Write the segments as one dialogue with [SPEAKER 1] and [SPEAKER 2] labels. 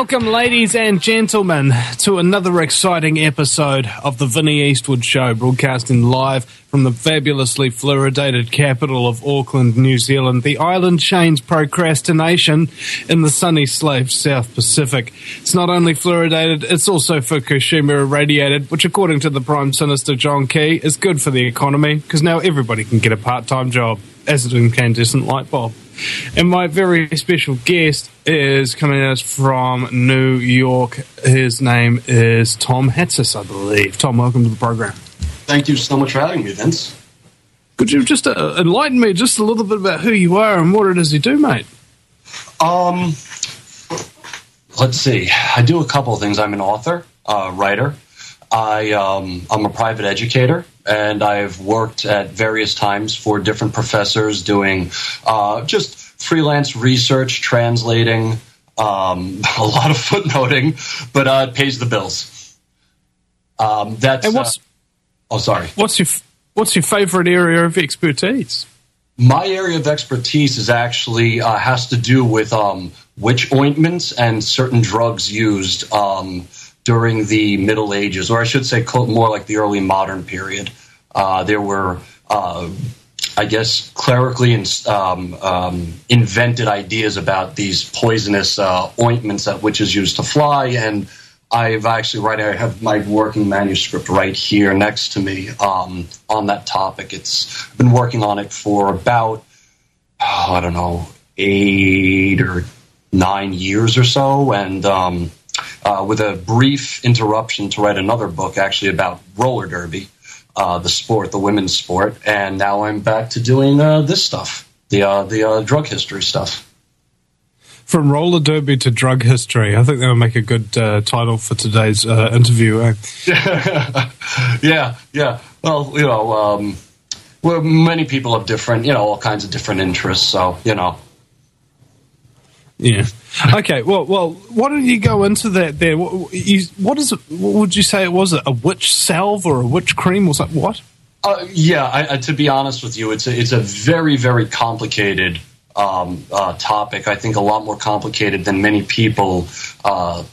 [SPEAKER 1] Welcome, ladies and gentlemen, to another exciting episode of the Vinnie Eastwood Show, broadcasting live from the fabulously fluoridated capital of Auckland, New Zealand, the island chain's procrastination in the sunny slave South Pacific. It's not only fluoridated, it's also Fukushima irradiated, which, according to the Prime Minister John Key, is good for the economy, because now everybody can get a part-time job as an incandescent light bulb. And my very special guest is coming at us from New York. His name is Tom Hatsis, I believe. Tom, welcome to the program.
[SPEAKER 2] Thank you so much for having me, Vince.
[SPEAKER 1] Could you just enlighten me just a little bit about who you are and what it is you do, mate?
[SPEAKER 2] Let's see. I do a couple of things. I'm an author, writer. I'm a private educator, and I've worked at various times for different professors doing just freelance research, translating, a lot of footnoting, but it pays the bills. Sorry.
[SPEAKER 1] What's your favorite area of expertise?
[SPEAKER 2] My area of expertise is actually has to do with witch ointments and certain drugs used during the Middle Ages, or I should say more like the early modern period. There were, I guess, clerically invented ideas about these poisonous ointments that witches used to fly, and I have my working manuscript right here next to me on that topic. I've been working on it for about, 8 or 9 years or so, and with a brief interruption to write another book actually about roller derby, the sport, the women's sport, and now I'm back to doing this stuff, the drug history stuff.
[SPEAKER 1] From roller derby to drug history. I think that would make a good title for today's interview. Eh?
[SPEAKER 2] Yeah. Well, many people have different, all kinds of different interests. So,
[SPEAKER 1] Yeah. Okay. Well. Why don't you go into that there? What is it? What would you say it was? A witch salve or a witch cream or something? What?
[SPEAKER 2] To be honest with you, it's a very, very complicated topic. I think a lot more complicated than many people are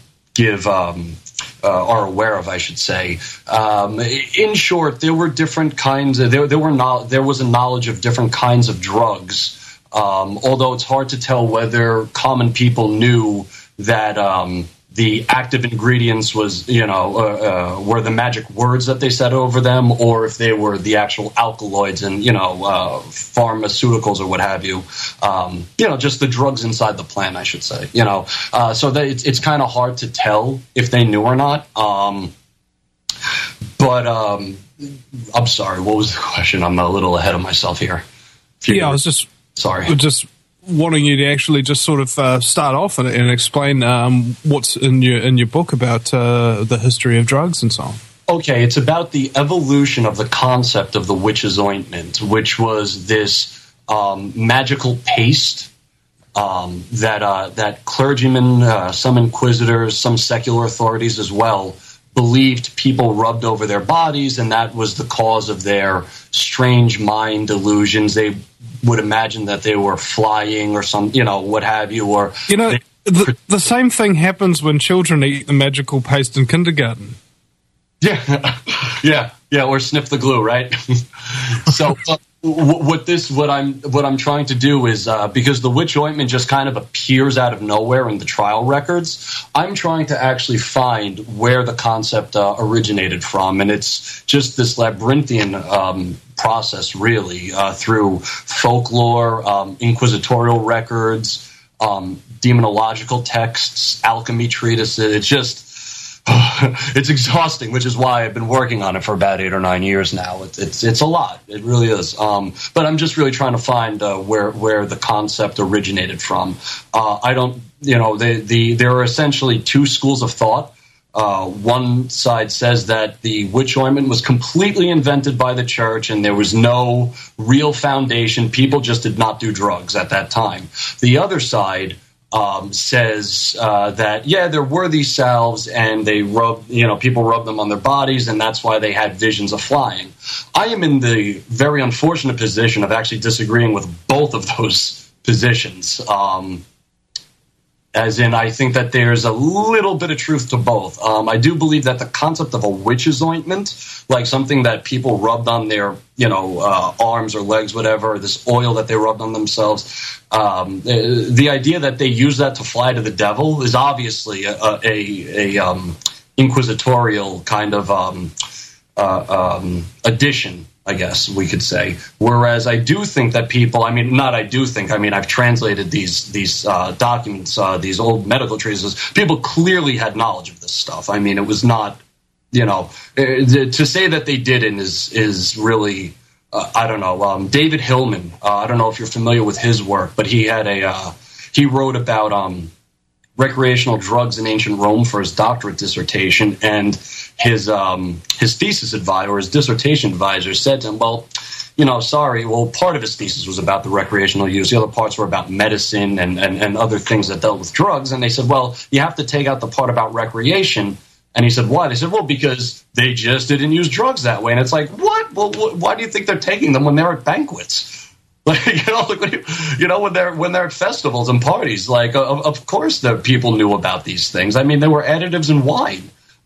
[SPEAKER 2] aware of, I should say. In short, there were different kinds of there was a knowledge of different kinds of drugs. Although it's hard to tell whether common people knew that the active ingredients were the magic words that they said over them, or if they were the actual alkaloids and pharmaceuticals or what have you. Just the drugs inside the plant, I should say. So that it's kind of hard to tell if they knew or not. I'm sorry. What was the question? I'm a little ahead of myself here.
[SPEAKER 1] I was just.
[SPEAKER 2] Sorry.
[SPEAKER 1] Just wanting you to actually just sort of start off and explain what's in your book about the history of drugs and so on.
[SPEAKER 2] Okay, it's about the evolution of the concept of the witch's ointment, which was this magical paste that clergymen, some inquisitors, some secular authorities as well, believed people rubbed over their bodies, and that was the cause of their strange mind delusions. They would imagine that they were flying or some, what have you. Or
[SPEAKER 1] the same thing happens when children eat the magical paste in kindergarten.
[SPEAKER 2] Yeah, or sniff the glue, right? So what I'm trying to do is because the witch ointment just kind of appears out of nowhere in the trial records, I'm trying to actually find where the concept originated from, and it's just this labyrinthian process, really, through folklore, inquisitorial records, demonological texts, alchemy treatises. It's just it's exhausting, which is why I've been working on it for about 8 or 9 years now. It's a lot. It really is. But I'm just really trying to find where the concept originated from. There are essentially two schools of thought. One side says that the witch ointment was completely invented by the church and there was no real foundation. People just did not do drugs at that time. The other side says that, there were these salves and they people rubbed them on their bodies and that's why they had visions of flying. I am in the very unfortunate position of actually disagreeing with both of those positions. As in, I think that there's a little bit of truth to both. I do believe that the concept of a witch's ointment, like something that people rubbed on their, arms or legs, whatever, this oil that they rubbed on themselves, the idea that they use that to fly to the devil is obviously a inquisitorial kind of addition, I guess we could say. Whereas I do think that people, I've translated these documents, these old medical treatises. People clearly had knowledge of this stuff. I mean, it was not, to say that they didn't is really, I don't know. David Hillman, I don't know if you're familiar with his work, but he wrote about recreational drugs in ancient Rome for his doctorate dissertation, and his thesis advisor, or his dissertation advisor, said to him, part of his thesis was about the recreational use. The other parts were about medicine and other things that dealt with drugs. And they said, well, you have to take out the part about recreation. And he said, why? They said, well, because they just didn't use drugs that way. And it's like, what? Well, why do you think they're taking them when they're at banquets? When they're at festivals and parties, of course the people knew about these things. I mean, there were additives in wine.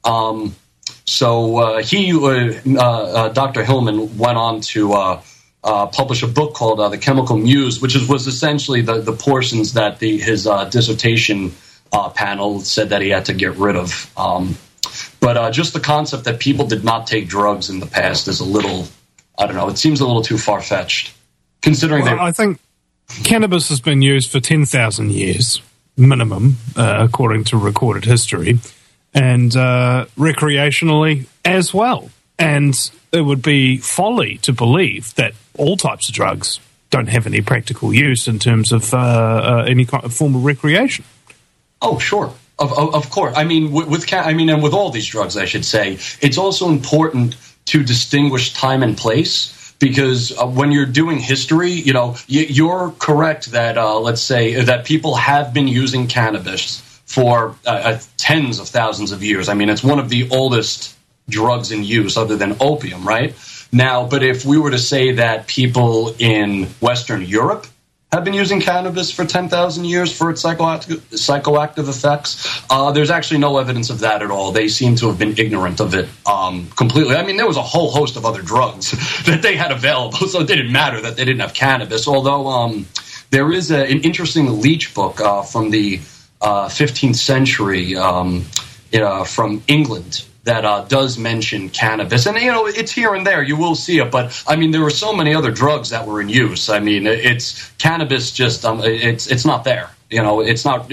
[SPEAKER 2] Dr. Hillman went on to publish a book called The Chemical Muse, which was essentially the portions that his dissertation panel said that he had to get rid of. But just the concept that people did not take drugs in the past is a little, I don't know, it seems a little too far-fetched.
[SPEAKER 1] I think cannabis has been used for 10,000 years, minimum, according to recorded history, and recreationally as well. And it would be folly to believe that all types of drugs don't have any practical use in terms of any kind of form of recreation.
[SPEAKER 2] Oh, sure. Of course. I mean, and with all these drugs, I should say, it's also important to distinguish time and place. Because when you're doing history, you're correct that, let's say, that people have been using cannabis for tens of thousands of years. I mean, it's one of the oldest drugs in use other than opium, right? Now, but if we were to say that people in Western Europe have been using cannabis for 10,000 years for its psychoactive effects, there's actually no evidence of that at all. They seem to have been ignorant of it completely. I mean, there was a whole host of other drugs that they had available, so it didn't matter that they didn't have cannabis, although there is an interesting Leech book from the 15th century from England that does mention cannabis. And, it's here and there. You will see it. But, I mean, there were so many other drugs that were in use. I mean, it's cannabis just, it's not there. It's not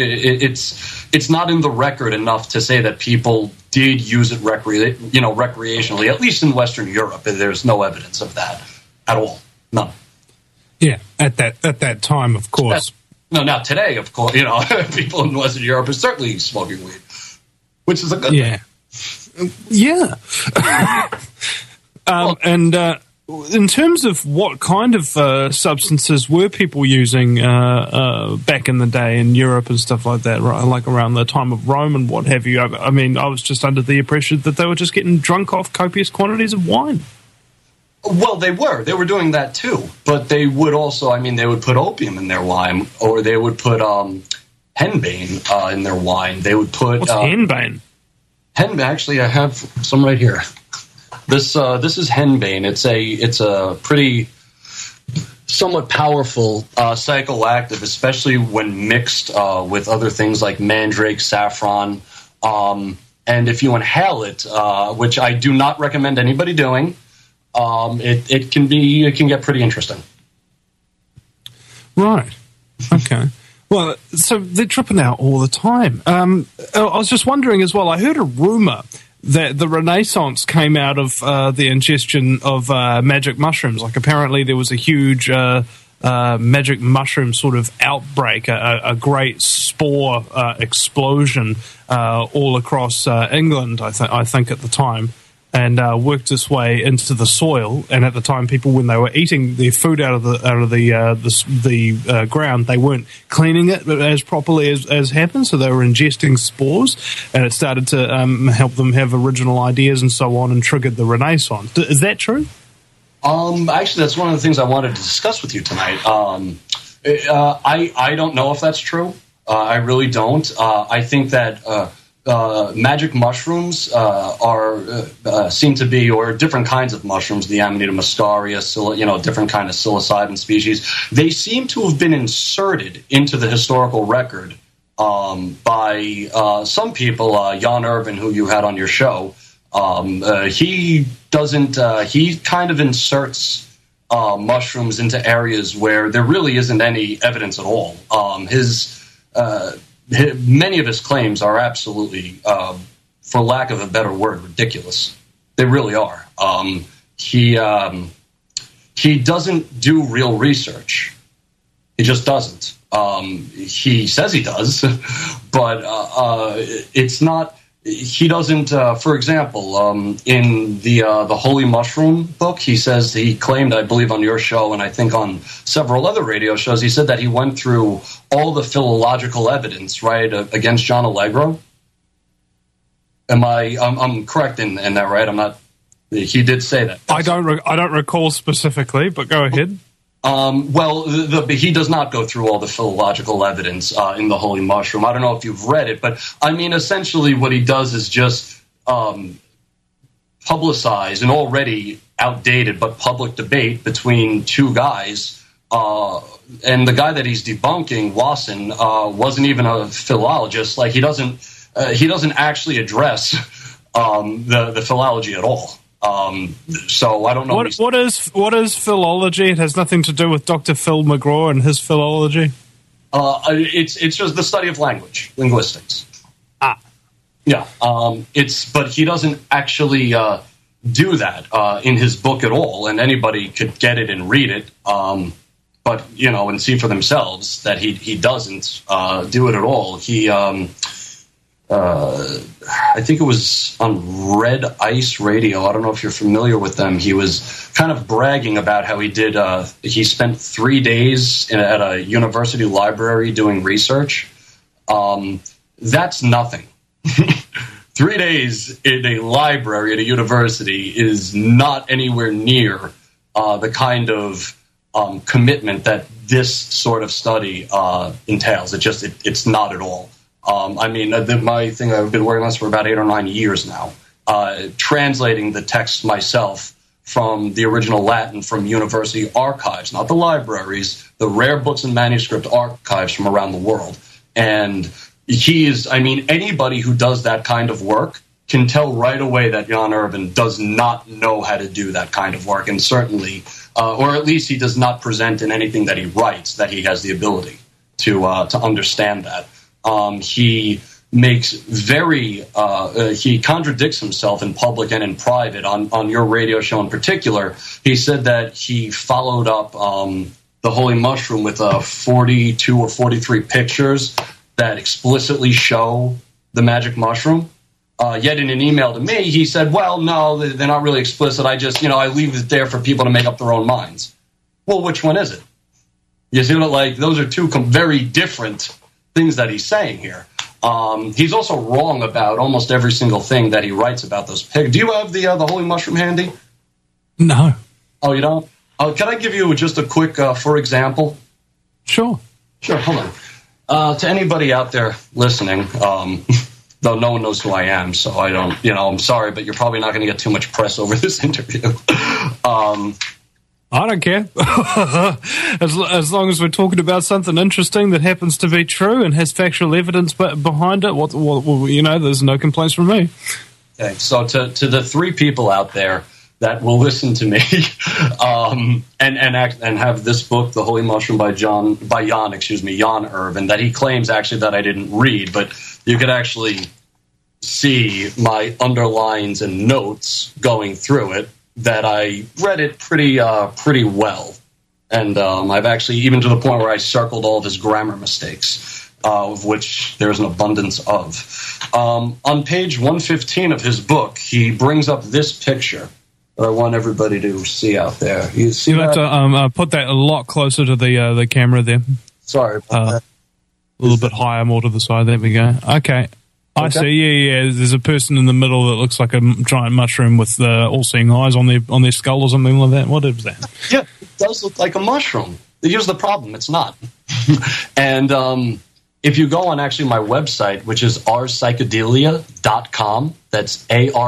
[SPEAKER 2] in the record enough to say that people did use it recreationally, at least in Western Europe. There's no evidence of that at all. None.
[SPEAKER 1] Yeah, at that time, of course.
[SPEAKER 2] No, now today, of course, people in Western Europe are certainly smoking weed, which is a good thing.
[SPEAKER 1] Yeah. And in terms of what kind of substances were people using back in the day in Europe and stuff like that, right? Like around the time of Rome and what have you? I mean, I was just under the impression that they were just getting drunk off copious quantities of wine.
[SPEAKER 2] Well, they were doing that too, but they would also, they would put opium in their wine, or they would put henbane in their wine. They would put
[SPEAKER 1] what's henbane?
[SPEAKER 2] Henbane, actually, I have some right here. This is henbane. It's a pretty somewhat powerful psychoactive, especially when mixed with other things like mandrake, saffron, and if you inhale it, which I do not recommend anybody doing, it can get pretty interesting.
[SPEAKER 1] Right. Okay. Well, so they're tripping out all the time. I was just wondering as well, I heard a rumor that the Renaissance came out of the ingestion of magic mushrooms. Like apparently there was a huge magic mushroom sort of outbreak, a great spore explosion all across England, I think at the time. And worked its way into the soil. And at the time, people, when they were eating their food out of the ground, they weren't cleaning it as properly as happened. So they were ingesting spores, and it started to help them have original ideas and so on, and triggered the Renaissance. Is that true?
[SPEAKER 2] Actually, that's one of the things I wanted to discuss with you tonight. I don't know if that's true. I really don't. I think that magic mushrooms seem to be, or different kinds of mushrooms, the Amanita muscaria, different kind of psilocybin species. They seem to have been inserted into the historical record by some people. Jan Irvin, who you had on your show, he kind of inserts mushrooms into areas where there really isn't any evidence at all. Many of his claims are absolutely, for lack of a better word, ridiculous. They really are. He doesn't do real research. He just doesn't. He says he does, but it's not. He doesn't. For example, in the Holy Mushroom book, he says he claimed, I believe, on your show and I think on several other radio shows, he said that he went through all the philological evidence, right, against John Allegro. I'm correct in that, right? I'm not. He did say that.
[SPEAKER 1] I don't recall specifically, but go ahead.
[SPEAKER 2] Well, he does not go through all the philological evidence in the Holy Mushroom. I don't know if you've read it, but I mean, essentially what he does is just publicize an already outdated but public debate between two guys. And the guy that he's debunking, Wasson, wasn't even a philologist. Like, he doesn't actually address the philology at all. So I don't know.
[SPEAKER 1] What is philology? It has nothing to do with Dr. Phil McGraw and his philology.
[SPEAKER 2] It's just the study of linguistics. Yeah. But he doesn't actually do that in his book at all, and anybody could get it and read it. But and see for themselves that he doesn't do it at all. He. I think it was on Red Ice Radio. I don't know if you're familiar with them. He was kind of bragging about how he did. He spent 3 days at a university library doing research. That's nothing. 3 days in a library at a university is not anywhere near the kind of commitment that this sort of study entails. It's not at all. My thing, I've been working on this for about 8 or 9 years now, translating the text myself from the original Latin from university archives, not the libraries, the rare books and manuscript archives from around the world. And anybody who does that kind of work can tell right away that Jan Irvin does not know how to do that kind of work, and certainly, or at least he does not present in anything that he writes that he has the ability to understand that. He makes he contradicts himself in public and in private. On your radio show in particular, he said that he followed up the Holy Mushroom with 42 or 43 pictures that explicitly show the magic mushroom. Yet in an email to me, he said, well, no, they're not really explicit. I just, I leave it there for people to make up their own minds. Well, which one is it? You see, those are two very different things that he's saying here. He's also wrong about almost every single thing that he writes about those pigs. Do you have the Holy Mushroom handy?
[SPEAKER 1] No.
[SPEAKER 2] Oh, you don't? Can I give you just a quick, for example?
[SPEAKER 1] Sure.
[SPEAKER 2] Hold on. To anybody out there listening, though no one knows who I am, so I don't, I'm sorry, but you're probably not going to get too much press over this interview.
[SPEAKER 1] I don't care. as long as we're talking about something interesting that happens to be true and has factual evidence behind it, there's no complaints from me.
[SPEAKER 2] Okay, so to the three people out there that will listen to me and have this book, The Holy Mushroom by Jan Irvin, that he claims actually that I didn't read, but you could actually see my underlines and notes going through it, that I read it pretty well. And I've actually, even to the point where I circled all of his grammar mistakes, of which there's an abundance of. On page 115 of his book, he brings up this picture that I want everybody to see out there. You see that?
[SPEAKER 1] Have to put that a lot closer to the camera there.
[SPEAKER 2] Sorry about that.
[SPEAKER 1] A little bit higher, more to the side. There we go. Okay. I see. Yeah. There's a person in the middle that looks like a giant mushroom with all-seeing eyes on their skull or something like that. What is that?
[SPEAKER 2] Yeah, it does look like a mushroom. Here's the problem: it's not. And if you go on actually my website, which is arspsychedelia.com, that's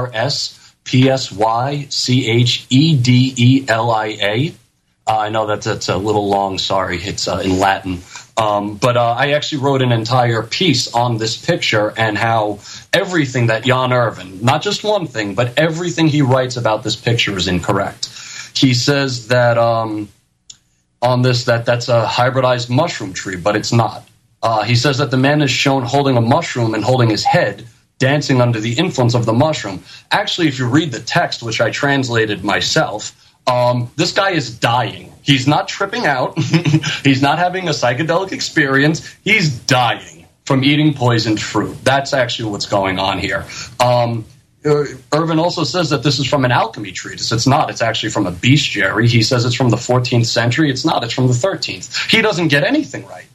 [SPEAKER 2] ARSPSYCHEDELIA. I know that's a little long, sorry, it's in Latin. But I actually wrote an entire piece on this picture and how everything that Jan Irvin, not just one thing, but everything he writes about this picture is incorrect. He says that on this that's a hybridized mushroom tree, but it's not. He says that the man is shown holding a mushroom and holding his head, dancing under the influence of the mushroom. Actually, if you read the text, which I translated myself, this guy is dying. He's not tripping out. He's not having a psychedelic experience. He's dying from eating poisoned fruit. That's actually what's going on here. Irvin also says that this is from an alchemy treatise. It's not. It's actually from a bestiary. He says it's from the 14th century. It's not. It's from the 13th. He doesn't get anything right.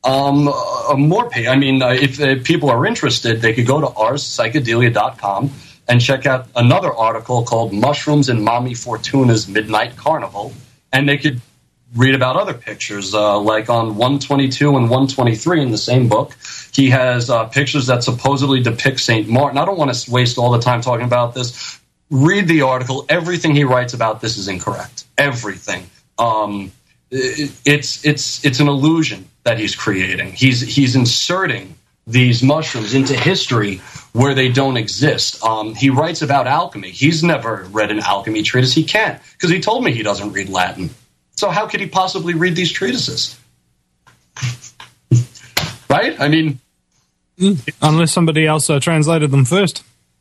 [SPEAKER 2] If people are interested, they could go to arspsychedelia.com and check out another article called Mushrooms in Mommy Fortuna's Midnight Carnival, and they could read about other pictures, like on 122 and 123 in the same book. He has pictures that supposedly depict St. Martin. I don't want to waste all the time talking about this. Read the article. Everything he writes about this is incorrect. Everything. It's an illusion that he's creating. He's inserting these mushrooms into history where they don't exist. He writes about alchemy. He's never read an alchemy treatise. He can't, because he told me he doesn't read Latin. So how could he possibly read these treatises? Right? I mean...
[SPEAKER 1] Unless somebody else translated them first.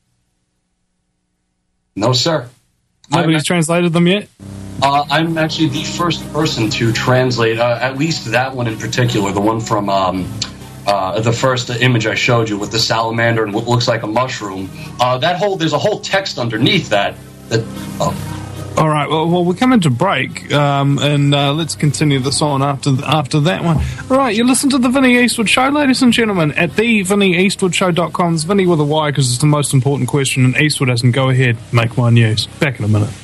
[SPEAKER 2] No, sir.
[SPEAKER 1] Nobody's translated them yet?
[SPEAKER 2] I'm actually the first person to translate, at least that one in particular, the one from... the first image I showed you with the salamander and what looks like a mushroom, there's a whole text underneath that.
[SPEAKER 1] All right, well, we're coming to break, and let's continue this on after that one. All right, you listen to the Vinnie Eastwood Show, ladies and gentlemen, at thevinnieeastwoodshow.com. It's Vinnie with a Y because it's the most important question, and Eastwood doesn't go ahead, make my news. Back in a minute.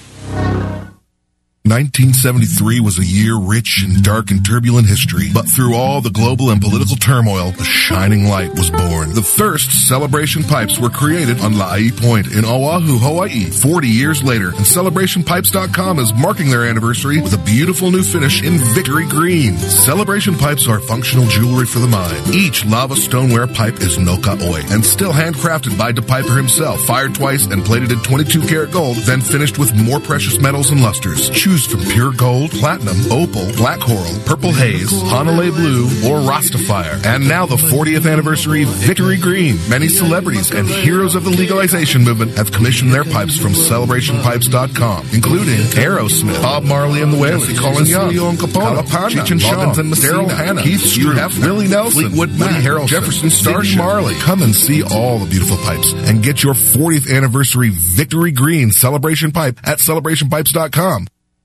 [SPEAKER 3] 1973 was a year rich in dark and turbulent history, but through all the global and political turmoil, a shining light was born. The Thirst Celebration Pipes were created on La'i Point in Oahu, Hawaii, 40 years later, and CelebrationPipes.com is marking their anniversary with a beautiful new finish in Victory Green. Celebration Pipes are functional jewelry for the mind. Each lava stoneware pipe is Noka Oi and still handcrafted by DePiper himself, fired twice and plated in 22-karat gold, then finished with more precious metals and lusters. Choose from pure gold, platinum, opal, black coral, purple haze, Hanalei blue, or Rastafire. And now the 40th anniversary Victory Green. Many celebrities and heroes of the legalization movement have commissioned their pipes from CelebrationPipes.com, including Aerosmith, Bob Marley and the Wailers, Colin Young, Leon Capone, Cheech and Chong, Daryl Hannah, Keith Stroup, Willie Nelson, Fleetwood Mac, Woody Harrelson, Jefferson Starship, Marley. Come and see all the beautiful pipes and get your 40th anniversary Victory Green celebration pipe at CelebrationPipes.com.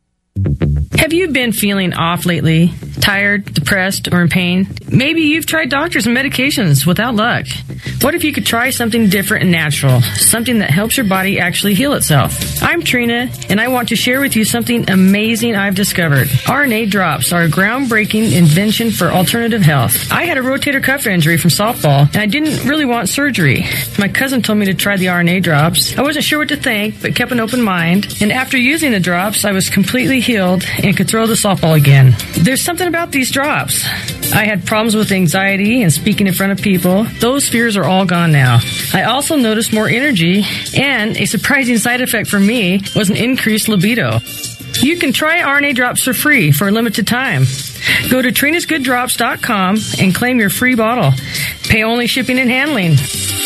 [SPEAKER 4] Have you been feeling off lately? Tired, depressed, or in pain? Maybe you've tried doctors and medications without luck. What if you could try something different and natural? Something that helps your body actually heal itself. I'm Trina, and I want to share with you something amazing I've discovered. RNA drops are a groundbreaking invention for alternative health. I had a rotator cuff injury from softball, and I didn't really want surgery. My cousin told me to try the RNA drops. I wasn't sure what to think, but kept an open mind. And after using the drops, I was completely healed and could throw the softball again. There's something about these drops. I had problems with anxiety and speaking in front of people. Those fears are all gone now. I also noticed more energy, and a surprising side effect for me was an increased libido. You can try RNA drops for free for a limited time. Go to TrinasGoodDrops.com and claim your free bottle. Pay only shipping and handling.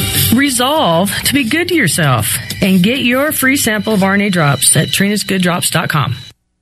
[SPEAKER 4] Resolve to be good to yourself and get your free sample of RNA drops at TrinasGoodDrops.com.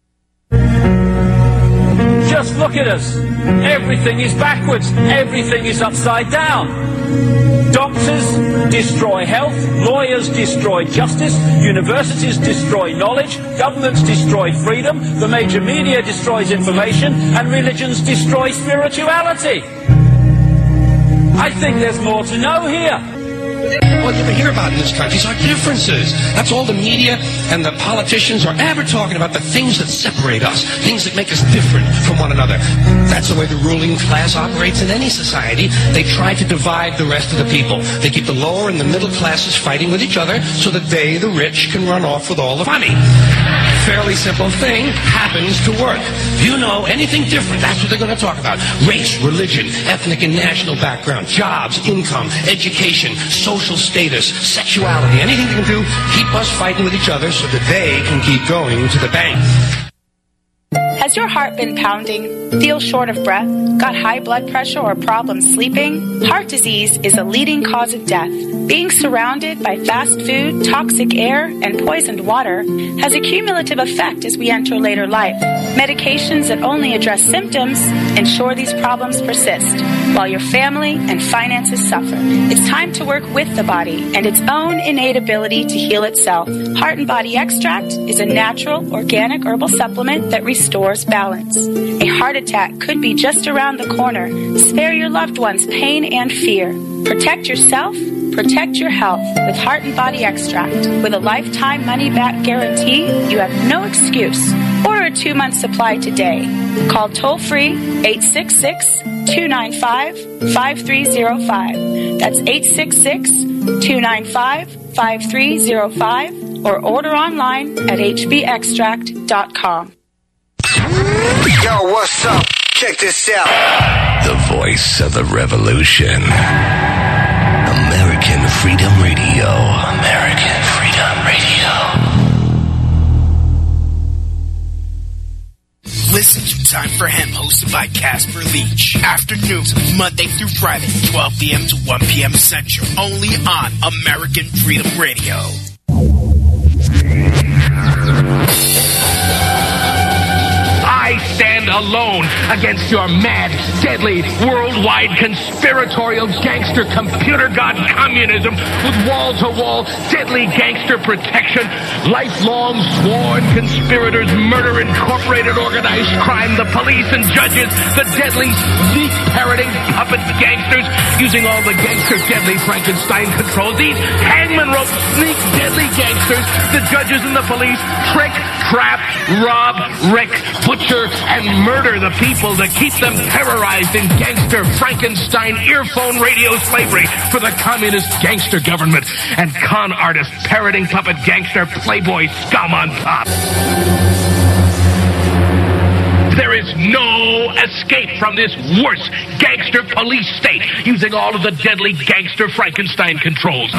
[SPEAKER 5] Just look at us. Everything is backwards. Everything is upside down. Doctors destroy health. Lawyers destroy justice. Universities destroy knowledge. Governments destroy freedom. The major media destroys information. And religions destroy spirituality. I think there's more to know here.
[SPEAKER 6] all you ever hear about in this country is our differences. That's all the media and the politicians are ever talking about, the things that separate us, things that make us different from one another. That's the way the ruling class operates in any society. They try to divide the rest of the people. They keep the lower and the middle classes fighting with each other so that they, the rich, can run off with all the money. Fairly simple thing happens to work. If you know anything different, that's what they're going to talk about. Race, religion, ethnic and national background, jobs, income, education, social status, sexuality, anything they can do, keep us fighting with each other so that they can keep going to the bank.
[SPEAKER 7] Has your heart been pounding? Feel short of breath? Got high blood pressure or problems sleeping? Heart disease is a leading cause of death. Being surrounded by fast food, toxic air, and poisoned water has a cumulative effect as we enter later life. Medications that only address symptoms ensure these problems persist, while your family and finances suffer. It's time to work with the body and its own innate ability to heal itself. Heart and Body Extract is a natural, organic herbal supplement that restores balance. A heart attack could be just around the corner. Spare your loved ones pain and fear. Protect yourself. Protect your health with Heart and Body Extract. With a lifetime money-back guarantee, you have no excuse. Order a 2-month supply today. Call toll-free 866-295-5305. That's 866-295-5305. Or order online at hbextract.com.
[SPEAKER 8] Yo, what's up? Check this out.
[SPEAKER 9] The voice of the revolution. American Freedom Radio. American Freedom Radio.
[SPEAKER 10] Listen to Time for Him, hosted by Casper Leach. Afternoons, Monday through Friday, 12 p.m. to 1 p.m. Central. Only on American Freedom Radio.
[SPEAKER 11] I stand alone against your mad, deadly, worldwide conspiratorial gangster computer god communism with wall-to-wall deadly gangster protection, lifelong sworn conspirators, murder, incorporated organized crime, the police and judges, the deadly, sneak-parroting puppet gangsters using all the gangster deadly Frankenstein controls. These hangman rope sneak deadly gangsters, the judges and the police trick, trap, rob, wreck, butcher, and murder the people to keep them terrorized in gangster Frankenstein earphone radio slavery for the communist gangster government and con artist parroting puppet gangster playboy scum on top. There is no escape from this worse gangster police state using all of the deadly gangster Frankenstein controls.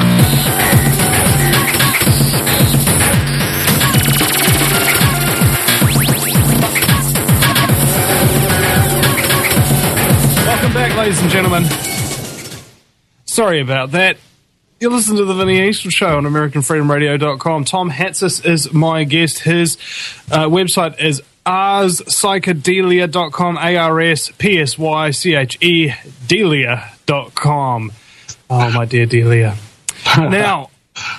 [SPEAKER 1] Welcome back, ladies and gentlemen. Sorry about that. You listen to the Vinny Eastwood Show on AmericanFreedomRadio.com. Tom Hatsis is my guest. His website is arspsychedelia.com, ARSPSYCHE Delia.com. Oh, my dear Delia. Now,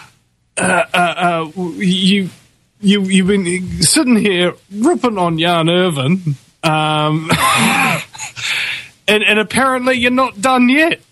[SPEAKER 1] you've been sitting here ripping on Jan Irvin, and apparently you're not done yet.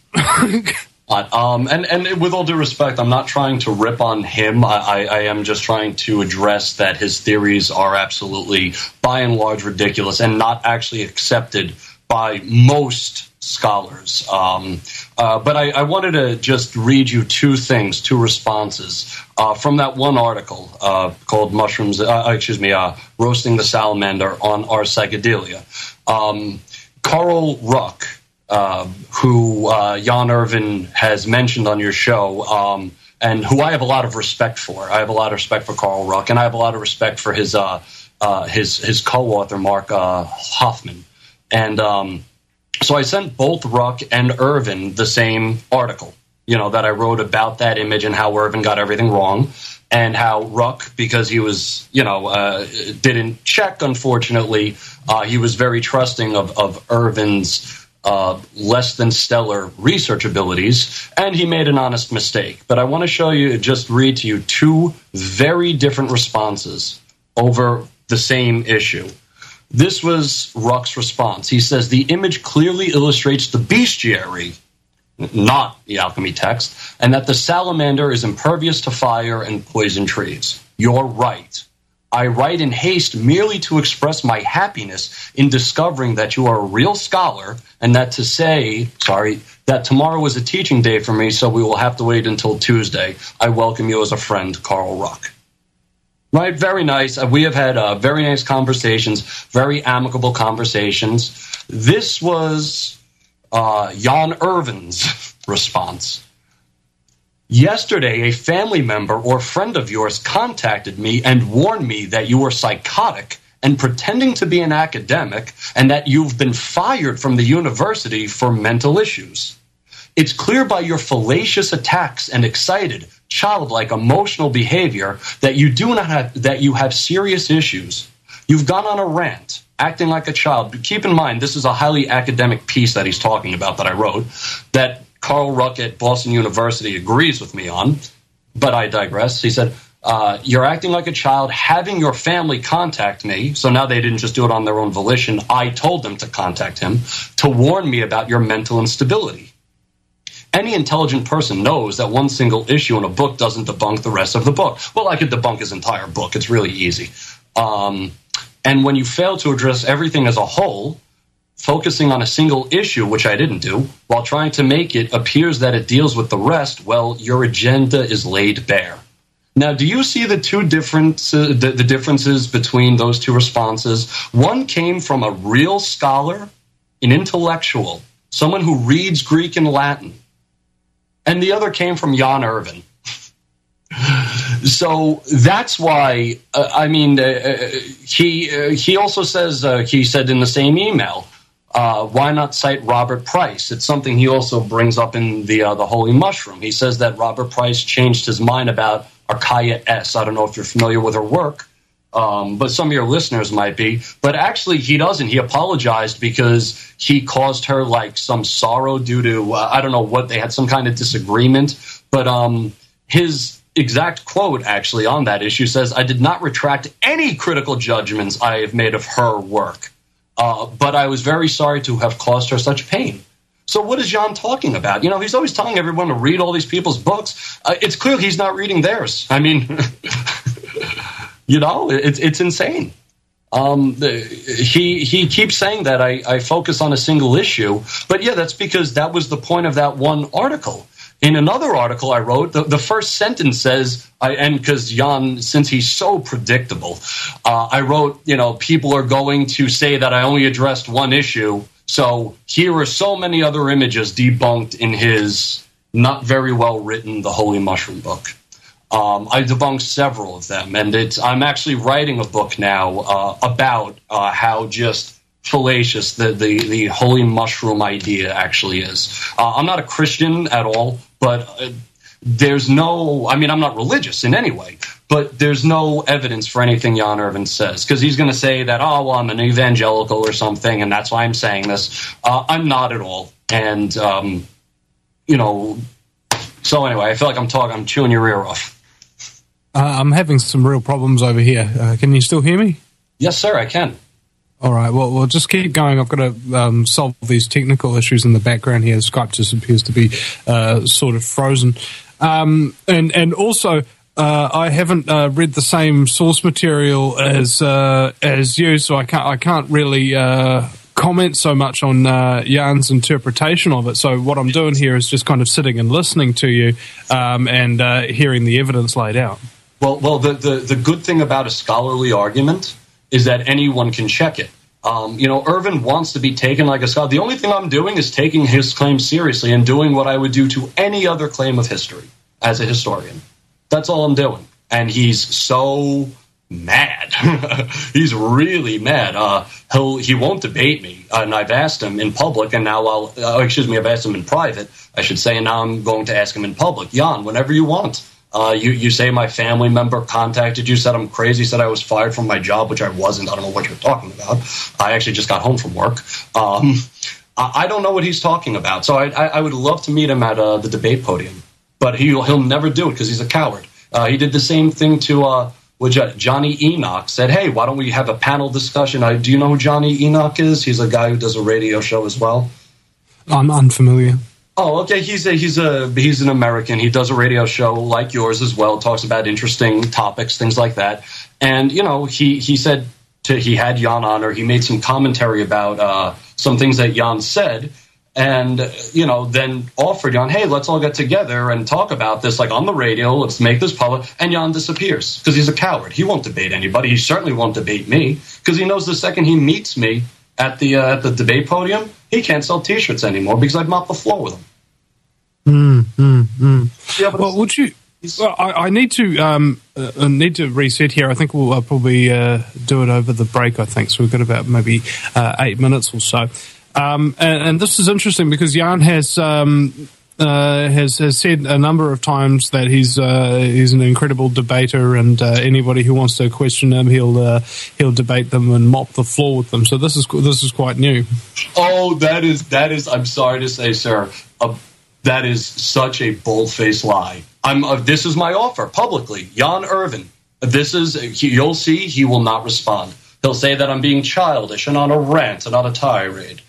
[SPEAKER 2] And with all due respect, I'm not trying to rip on him. I am just trying to address that his theories are absolutely, by and large, ridiculous and not actually accepted by most scholars. But I wanted to just read you two responses from that one article called Roasting the Salamander on Our Psychedelia. Carl Ruck, who Jan Irvin has mentioned on your show, and who I have a lot of respect for. I have a lot of respect for Carl Ruck, and I have a lot of respect for his co-author, Mark Hoffman. And so I sent both Ruck and Irvin the same article, that I wrote about that image and how Irvin got everything wrong, and how Ruck, because he was, didn't check, unfortunately, he was very trusting of Irvin's less than stellar research abilities, and he made an honest mistake. But I want to read to you two very different responses over the same issue. This was Ruck's response. He says, the image clearly illustrates the bestiary not the alchemy text, and that the salamander is impervious to fire and poison trees. You're right. I write in haste merely to express my happiness in discovering that you are a real scholar, and that that tomorrow is a teaching day for me, so we will have to wait until Tuesday. I welcome you as a friend, Carl Ruck. Right, very nice. We have had very nice conversations, very amicable conversations. This was Jan Irvin's response. Yesterday, a family member or friend of yours contacted me and warned me that you were psychotic and pretending to be an academic, and that you've been fired from the university for mental issues. It's clear by your fallacious attacks and excited, childlike, emotional behavior that you have serious issues. You've gone on a rant, acting like a child. But keep in mind, this is a highly academic piece that he's talking about that I wrote, that Carl Ruck at Boston University agrees with me on, but I digress. He said, you're acting like a child, having your family contact me, so now they didn't just do it on their own volition. I told them to contact him to warn me about your mental instability. Any intelligent person knows that one single issue in a book doesn't debunk the rest of the book. Well, I could debunk his entire book. It's really easy. And when you fail to address everything as a whole, focusing on a single issue, which I didn't do, while trying to make it appears that it deals with the rest, well, your agenda is laid bare. Now, do you see the the differences between those two responses? One came from a real scholar, an intellectual, someone who reads Greek and Latin, and the other came from Jan Irvin. So that's why, he also says, he said in the same email, why not cite Robert Price? It's something he also brings up in the Holy Mushroom. He says that Robert Price changed his mind about Archaea S. I don't know if you're familiar with her work, but some of your listeners might be. But actually, he doesn't. He apologized because he caused her some sorrow due to, I don't know what, they had some kind of disagreement. But his exact quote actually on that issue says, I did not retract any critical judgments I have made of her work. But I was very sorry to have caused her such pain. So what is Jan talking about? You know, he's always telling everyone to read all these people's books. It's clear he's not reading theirs. I mean, you know, it's insane. He keeps saying that I focus on a single issue. But yeah, that's because that was the point of that one article. In another article I wrote, the first sentence says, and because Jan, since he's so predictable, I wrote, you know, people are going to say that I only addressed one issue. So here are so many other images debunked in his not very well written The Holy Mushroom book. I debunked several of them, and I'm actually writing a book now about how just fallacious the Holy Mushroom idea actually is. I'm not a Christian at all, but there's no, I mean, I'm not religious in any way, but there's no evidence for anything Jan Irvin says, because he's going to say that, oh, well, I'm an evangelical or something, and that's why I'm saying this. I'm not at all. And, you know, so anyway, I feel like I'm chewing your ear off.
[SPEAKER 1] I'm having some real problems over here. Can you still hear me?
[SPEAKER 2] Yes, sir, I can.
[SPEAKER 1] All right, well, we'll just keep going. I've got to solve these technical issues in the background here. Skype just appears to be sort of frozen. And also, I haven't read the same source material as you, so I can't really comment so much on Jan's interpretation of it. So what I'm doing here is just kind of sitting and listening to you and hearing the evidence laid out.
[SPEAKER 2] Well, the good thing about a scholarly argument is that anyone can check it. You know, Irvin wants to be taken like a scholar. The only thing I'm doing is taking his claim seriously and doing what I would do to any other claim of history as a historian. That's all I'm doing. And he's so mad. He's really mad. He won't debate me. And I've asked him in public, and now I've asked him in private, I should say, and now I'm going to ask him in public. Jan, whenever you want. You say my family member contacted you, said I'm crazy, said I was fired from my job, which I wasn't. I don't know what you're talking about. I actually just got home from work. I don't know what he's talking about. So I would love to meet him at the debate podium. But he'll never do it because he's a coward. He did the same thing to Johnny Enoch. Said, hey, why don't we have a panel discussion? Do you know who Johnny Enoch is? He's a guy who does a radio show as well.
[SPEAKER 1] I'm unfamiliar.
[SPEAKER 2] Oh, okay. He's an American. He does a radio show like yours as well. Talks about interesting topics, things like that. And he said he had Jan on, or he made some commentary about some things that Jan said, and then offered Jan, hey, let's all get together and talk about this, like on the radio. Let's make this public. And Jan disappears because he's a coward. He won't debate anybody. He certainly won't debate me because he knows the second he meets me at the debate podium, he can't sell T-shirts anymore because I've mopped the floor with him.
[SPEAKER 1] Yeah, well, would you? Well, I need to reset here. I think we'll probably do it over the break. I think so. We've got about maybe 8 minutes or so. And this is interesting because Jan has said a number of times that he's an incredible debater, and anybody who wants to question him, he'll debate them and mop the floor with them. So this is quite new.
[SPEAKER 2] Oh, that is. I'm sorry to say, sir, that is such a bold-faced lie. This is my offer publicly, Jan Irvin. You'll see he will not respond. He'll say that I'm being childish and on a rant and on a tirade.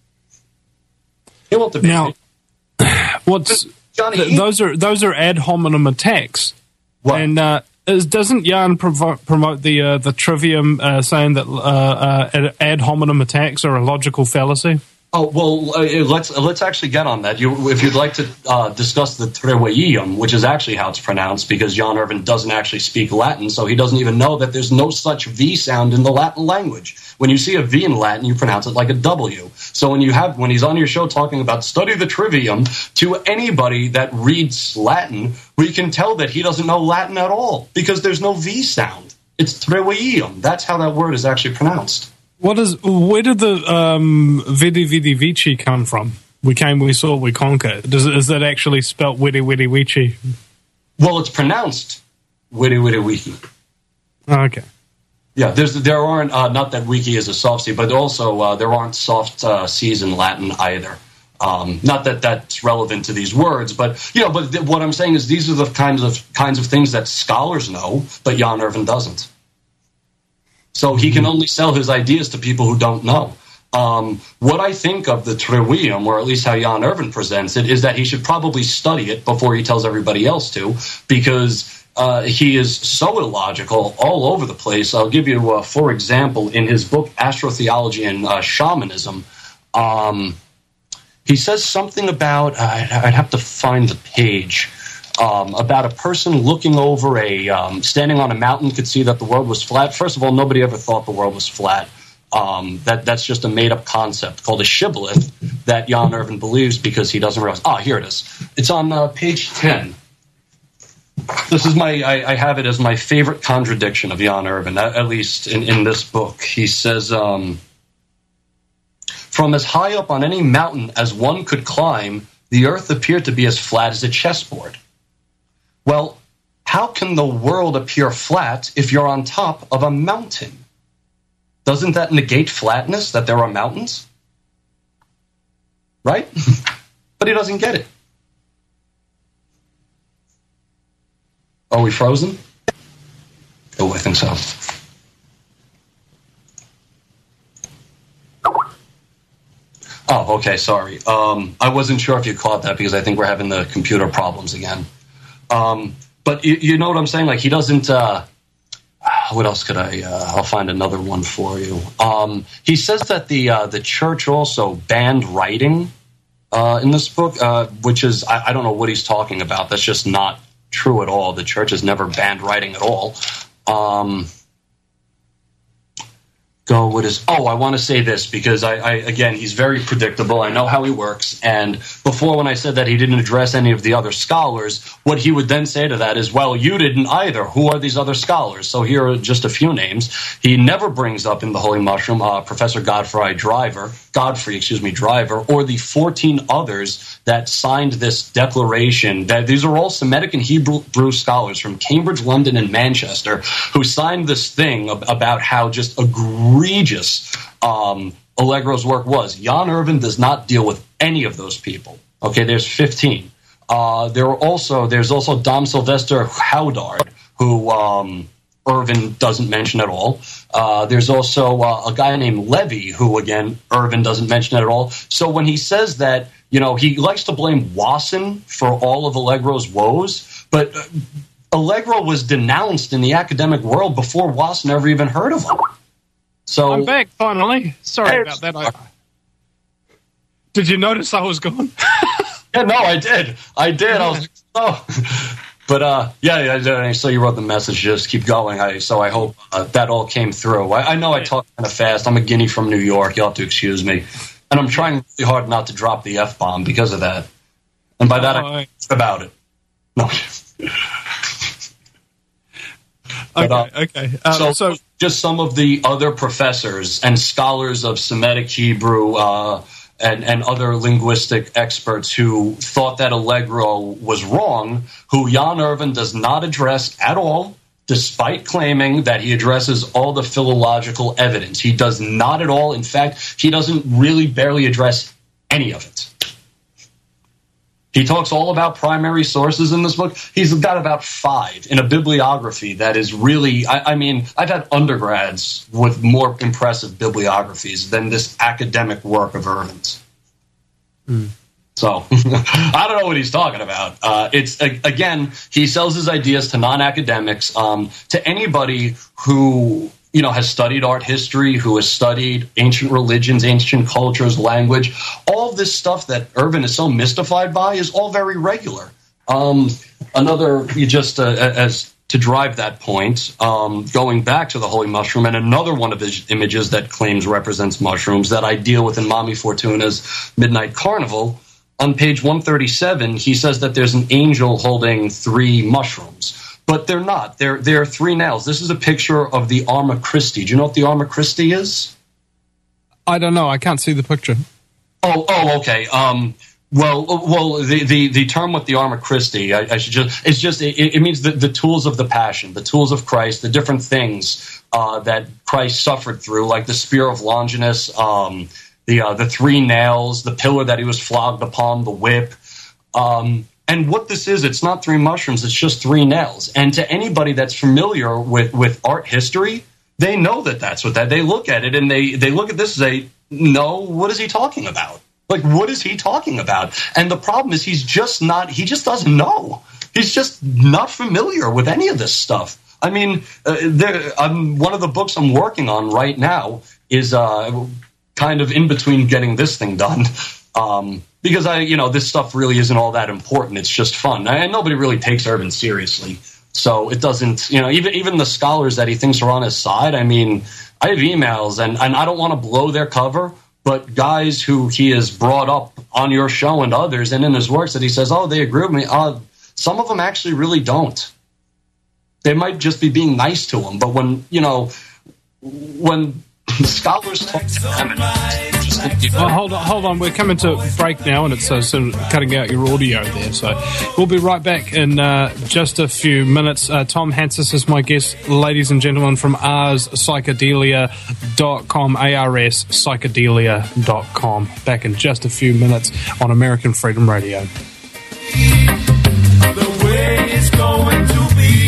[SPEAKER 2] He won't debate me.
[SPEAKER 1] Johnny, those are ad hominem attacks.
[SPEAKER 2] What?
[SPEAKER 1] And doesn't Jan promote the trivium saying that ad hominem attacks are a logical fallacy?
[SPEAKER 2] Oh, well, let's actually get on that. If you'd like to discuss the trivium, which is actually how it's pronounced, because Jan Irvin doesn't actually speak Latin, so he doesn't even know that there's no such V sound in the Latin language. When you see a V in Latin, you pronounce it like a W. So when he's on your show talking about study the trivium, to anybody that reads Latin, we can tell that he doesn't know Latin at all, because there's no V sound. It's trivium. That's how that word is actually pronounced.
[SPEAKER 1] Where did the Vidi Vidi Vici come from? We came, we saw, we conquered. Is that actually spelt Witty Witty Vici?
[SPEAKER 2] Well, it's pronounced Witty Witty Wiki.
[SPEAKER 1] Okay.
[SPEAKER 2] Yeah, there aren't, not that wiki is a soft C, but also there aren't soft C's in Latin either. Not that that's relevant to these words, but what I'm saying is these are the kinds of things that scholars know, but Jan Irvin doesn't. So he can only sell his ideas to people who don't know. What I think of the trivium, or at least how Jan Irvin presents it, is that he should probably study it before he tells everybody else to, because he is so illogical all over the place. I'll give you, for example, in his book Astrotheology and Shamanism, he says something about, I'd have to find the page, about a person looking over standing on a mountain could see that the world was flat. First of all, nobody ever thought the world was flat. That's just a made-up concept called a shibboleth that Jan Irvin believes because he doesn't realize. Here it is. It's on page 10. This is I have it as my favorite contradiction of Jan Irvin, at least in this book. He says, from as high up on any mountain as one could climb, the earth appeared to be as flat as a chessboard. Well, how can the world appear flat if you're on top of a mountain? Doesn't that negate flatness, that there are mountains? Right? But he doesn't get it. Are we frozen? Oh, I think so. Oh, okay, sorry. I wasn't sure if you caught that because I think we're having the computer problems again. But you know what I'm saying? Like, he doesn't... what else could I'll find another one for you. He says that the church also banned writing in this book, which is... I don't know what he's talking about. That's just not true at all. The church has never banned writing at all. I want to say this because again, he's very predictable. I know how he works. And before, when I said that he didn't address any of the other scholars, what he would then say to that is, well, you didn't either. Who are these other scholars? So here are just a few names. He never brings up in The Holy Mushroom Professor Godfrey Driver, or the 14 others that signed this declaration. That these are all Semitic and Hebrew scholars from Cambridge, London, and Manchester who signed this thing about how just egregious Allegro's work was. Jan Irvin does not deal with any of those people. Okay, there's 15. There's also Dom Sylvester Houdard, who Irvin doesn't mention at all. There's also a guy named Levy, who, again, Irvin doesn't mention at all. So when he says that he likes to blame Wasson for all of Allegro's woes, but Allegro was denounced in the academic world before Wasson ever even heard of him. So
[SPEAKER 1] I'm back, finally. Sorry about that. Did you notice I was gone?
[SPEAKER 2] Yeah, no, I did. I was like, oh. But, I saw you wrote the message, just keep going. So I hope that all came through. I know I talk kind of fast. I'm a guinea from New York. You'll have to excuse me. And I'm trying really hard not to drop the F-bomb because of that. And by that, I'm about it. No.
[SPEAKER 1] Okay.
[SPEAKER 2] So just some of the other professors and scholars of Semitic Hebrew and other linguistic experts who thought that Allegro was wrong, who Jan Irvin does not address at all, despite claiming that he addresses all the philological evidence. He does not at all. In fact, he doesn't really barely address any of it. He talks all about primary sources in this book. He's got about 5 in a bibliography that is really, I've had undergrads with more impressive bibliographies than this academic work of Irvin's. So I don't know what he's talking about. It's again, he sells his ideas to non-academics, to anybody who has studied art history, who has studied ancient religions, ancient cultures, language. All of this stuff that Irvin is so mystified by is all very regular. As to drive that point, going back to the holy mushroom, and another one of his images that claims represents mushrooms that I deal with in Mami Fortuna's Midnight Carnival, on page 137, he says that there's an angel holding 3 mushrooms. But they're not. They're 3 nails. This is a picture of the Arma Christi. Do you know what the Arma Christi is?
[SPEAKER 1] I don't know. I can't see the picture.
[SPEAKER 2] Oh, okay. The term with the Arma Christi, it means the tools of the Passion, the tools of Christ, the different things that Christ suffered through, like the spear of Longinus, the 3 nails, the pillar that he was flogged upon, the whip. And what this is, it's not 3 mushrooms, it's just 3 nails. And to anybody that's familiar with art history, they know that that's what that. They look at it and they look at this and say, no, what is he talking about? Like, what is he talking about? And the problem is he just doesn't know. He's just not familiar with any of this stuff. I mean, one of the books I'm working on right now is kind of in between getting this thing done. Because this stuff really isn't all that important. It's just fun. And nobody really takes Irvin seriously. So it doesn't, even the scholars that he thinks are on his side, I mean, I have emails and I don't want to blow their cover, but guys who he has brought up on your show and others and in his works that he says, oh, they agree with me. Some of them actually really don't. They might just be being nice to him. But when scholars talk to him,
[SPEAKER 1] hold on. We're coming to a break now, and it's sort of cutting out your audio there. So we'll be right back in just a few minutes. Tom Hansis is my guest, ladies and gentlemen, from arspsychedelia.com, ARS psychedelia.com. Back in just a few minutes on American Freedom Radio.
[SPEAKER 12] The way it's going to be.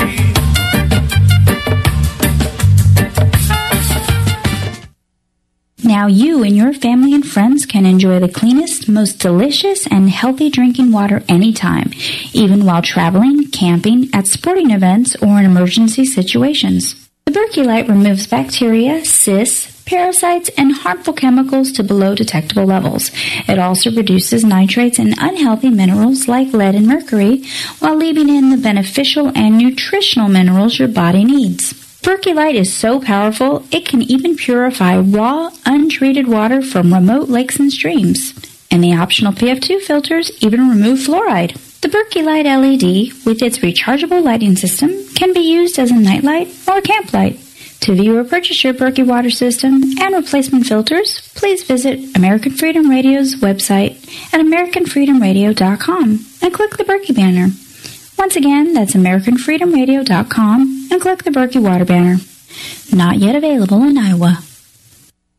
[SPEAKER 13] Now you and your family and friends can enjoy the cleanest, most delicious, and healthy drinking water anytime, even while traveling, camping, at sporting events, or in emergency situations. The Berkey Light removes bacteria, cysts, parasites, and harmful chemicals to below detectable levels. It also reduces nitrates and unhealthy minerals like lead and mercury, while leaving in the beneficial and nutritional minerals your body needs. Berkey Light is so powerful, it can even purify raw, untreated water from remote lakes and streams. And the optional PF2 filters even remove fluoride. The Berkey Light LED, with its rechargeable lighting system, can be used as a nightlight or camp light. To view or purchase your Berkey water system and replacement filters, please visit American Freedom Radio's website at AmericanFreedomRadio.com and click the Berkey banner. Once again, that's AmericanFreedomRadio.com and click the Berkey water banner. Not yet available in Iowa.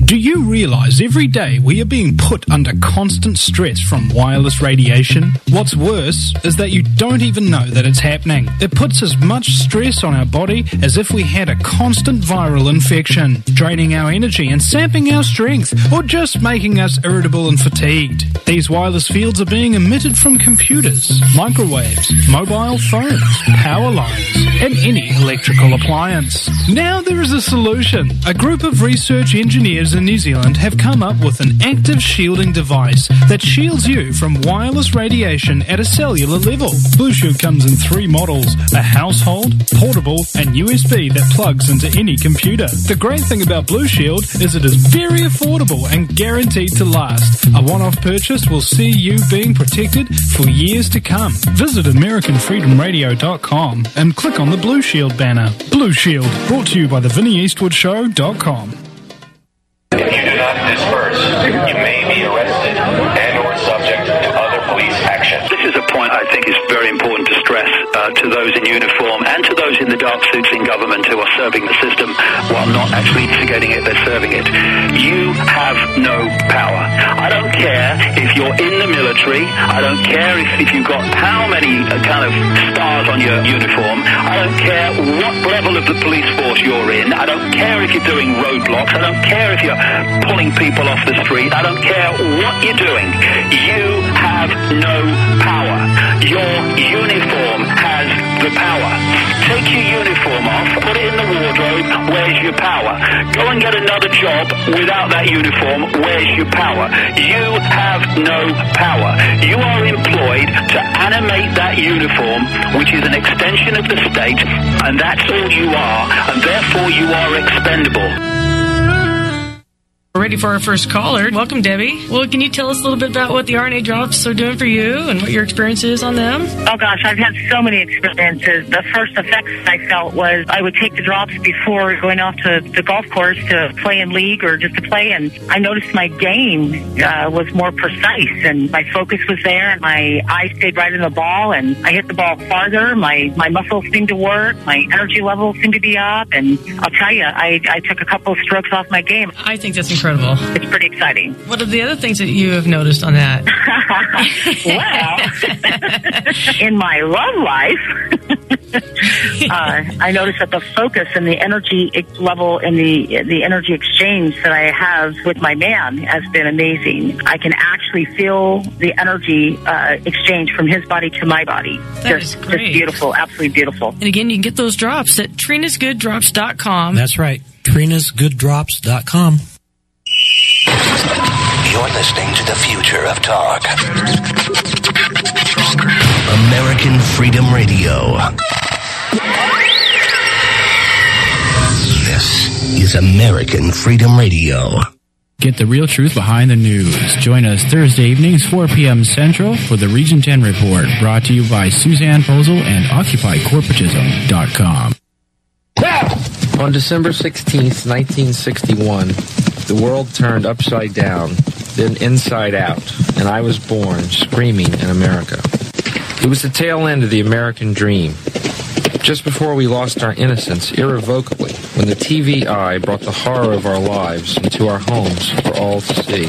[SPEAKER 14] Do you realize every day we are being put under constant stress from wireless radiation? What's worse is that you don't even know that it's happening. It puts as much stress on our body as if we had a constant viral infection, draining our energy and sapping our strength, or just making us irritable and fatigued. These wireless fields are being emitted from computers, microwaves, mobile phones, power lines, and any electrical appliance. Now there is a solution. A group of research engineers in New Zealand have come up with an active shielding device that shields you from wireless radiation at a cellular level. Blue Shield comes in 3 models: a household, portable, and USB that plugs into any computer. The great thing about Blue Shield is it is very affordable and guaranteed to last. A one-off purchase will see you being protected for years to come. Visit AmericanFreedomRadio.com and click on the Blue Shield banner. Blue Shield, brought to you by TheVinnyEastwoodShow.com.
[SPEAKER 15] If you do not disperse, you may be arrested and or subject to other police action.
[SPEAKER 16] This is a point I think is very important to stress to those in uniform and to those in the dark suits in government who are serving the system while not actually instigating it, they're serving it. You have no power. I don't care if you're in the military. I don't care if you've got how many kind of stars on your uniform. I don't care what level of the police force you're in. I don't care if you're doing roadblocks. I don't care if you're pulling people off the street. I don't care what you're doing. You have no power. Your uniform has the power. Take your uniform off, put it in the wardrobe, where's your power? Go and get another job without that uniform, where's your power? You have no power. You are employed to animate that uniform, which is an extension of the state, and that's all you are, and therefore you are expendable.
[SPEAKER 4] We're ready for our first caller. Welcome, Debbie. Well, can you tell us a little bit about what the RNA drops are doing for you and what your experience is on them?
[SPEAKER 17] Oh, gosh, I've had so many experiences. The first effects I felt was I would take the drops before going off to the golf course to play in league or just to play, and I noticed my game was more precise, and my focus was there, and my eye stayed right in the ball, and I hit the ball farther. My muscles seemed to work. My energy levels seemed to be up, and I'll tell you, I took a couple of strokes off my game.
[SPEAKER 4] I think that's incredible.
[SPEAKER 17] It's pretty exciting.
[SPEAKER 4] What are the other things that you have noticed on that?
[SPEAKER 17] Well, in my love life, I noticed that the focus and the energy level and the energy exchange that I have with my man has been amazing. I can actually feel the energy exchange from his body to my body.
[SPEAKER 4] That is great.
[SPEAKER 17] Just beautiful, absolutely beautiful.
[SPEAKER 4] And again, you can get those drops at Trina'sGoodDrops.com.
[SPEAKER 18] That's right, Trina'sGoodDrops.com.
[SPEAKER 9] You're listening to the future of talk. American Freedom Radio. This is American Freedom Radio.
[SPEAKER 19] Get the real truth behind the news. Join us Thursday evenings, 4 p.m. Central for the Region 10 Report, brought to you by Suzanne Posel and OccupyCorporatism.com.
[SPEAKER 20] On December 16th, 1961, the world turned upside down, then inside out, and I was born screaming in America. It was the tail end of the American dream. Just before we lost our innocence irrevocably, when the TV eye brought the horror of our lives into our homes for all to see.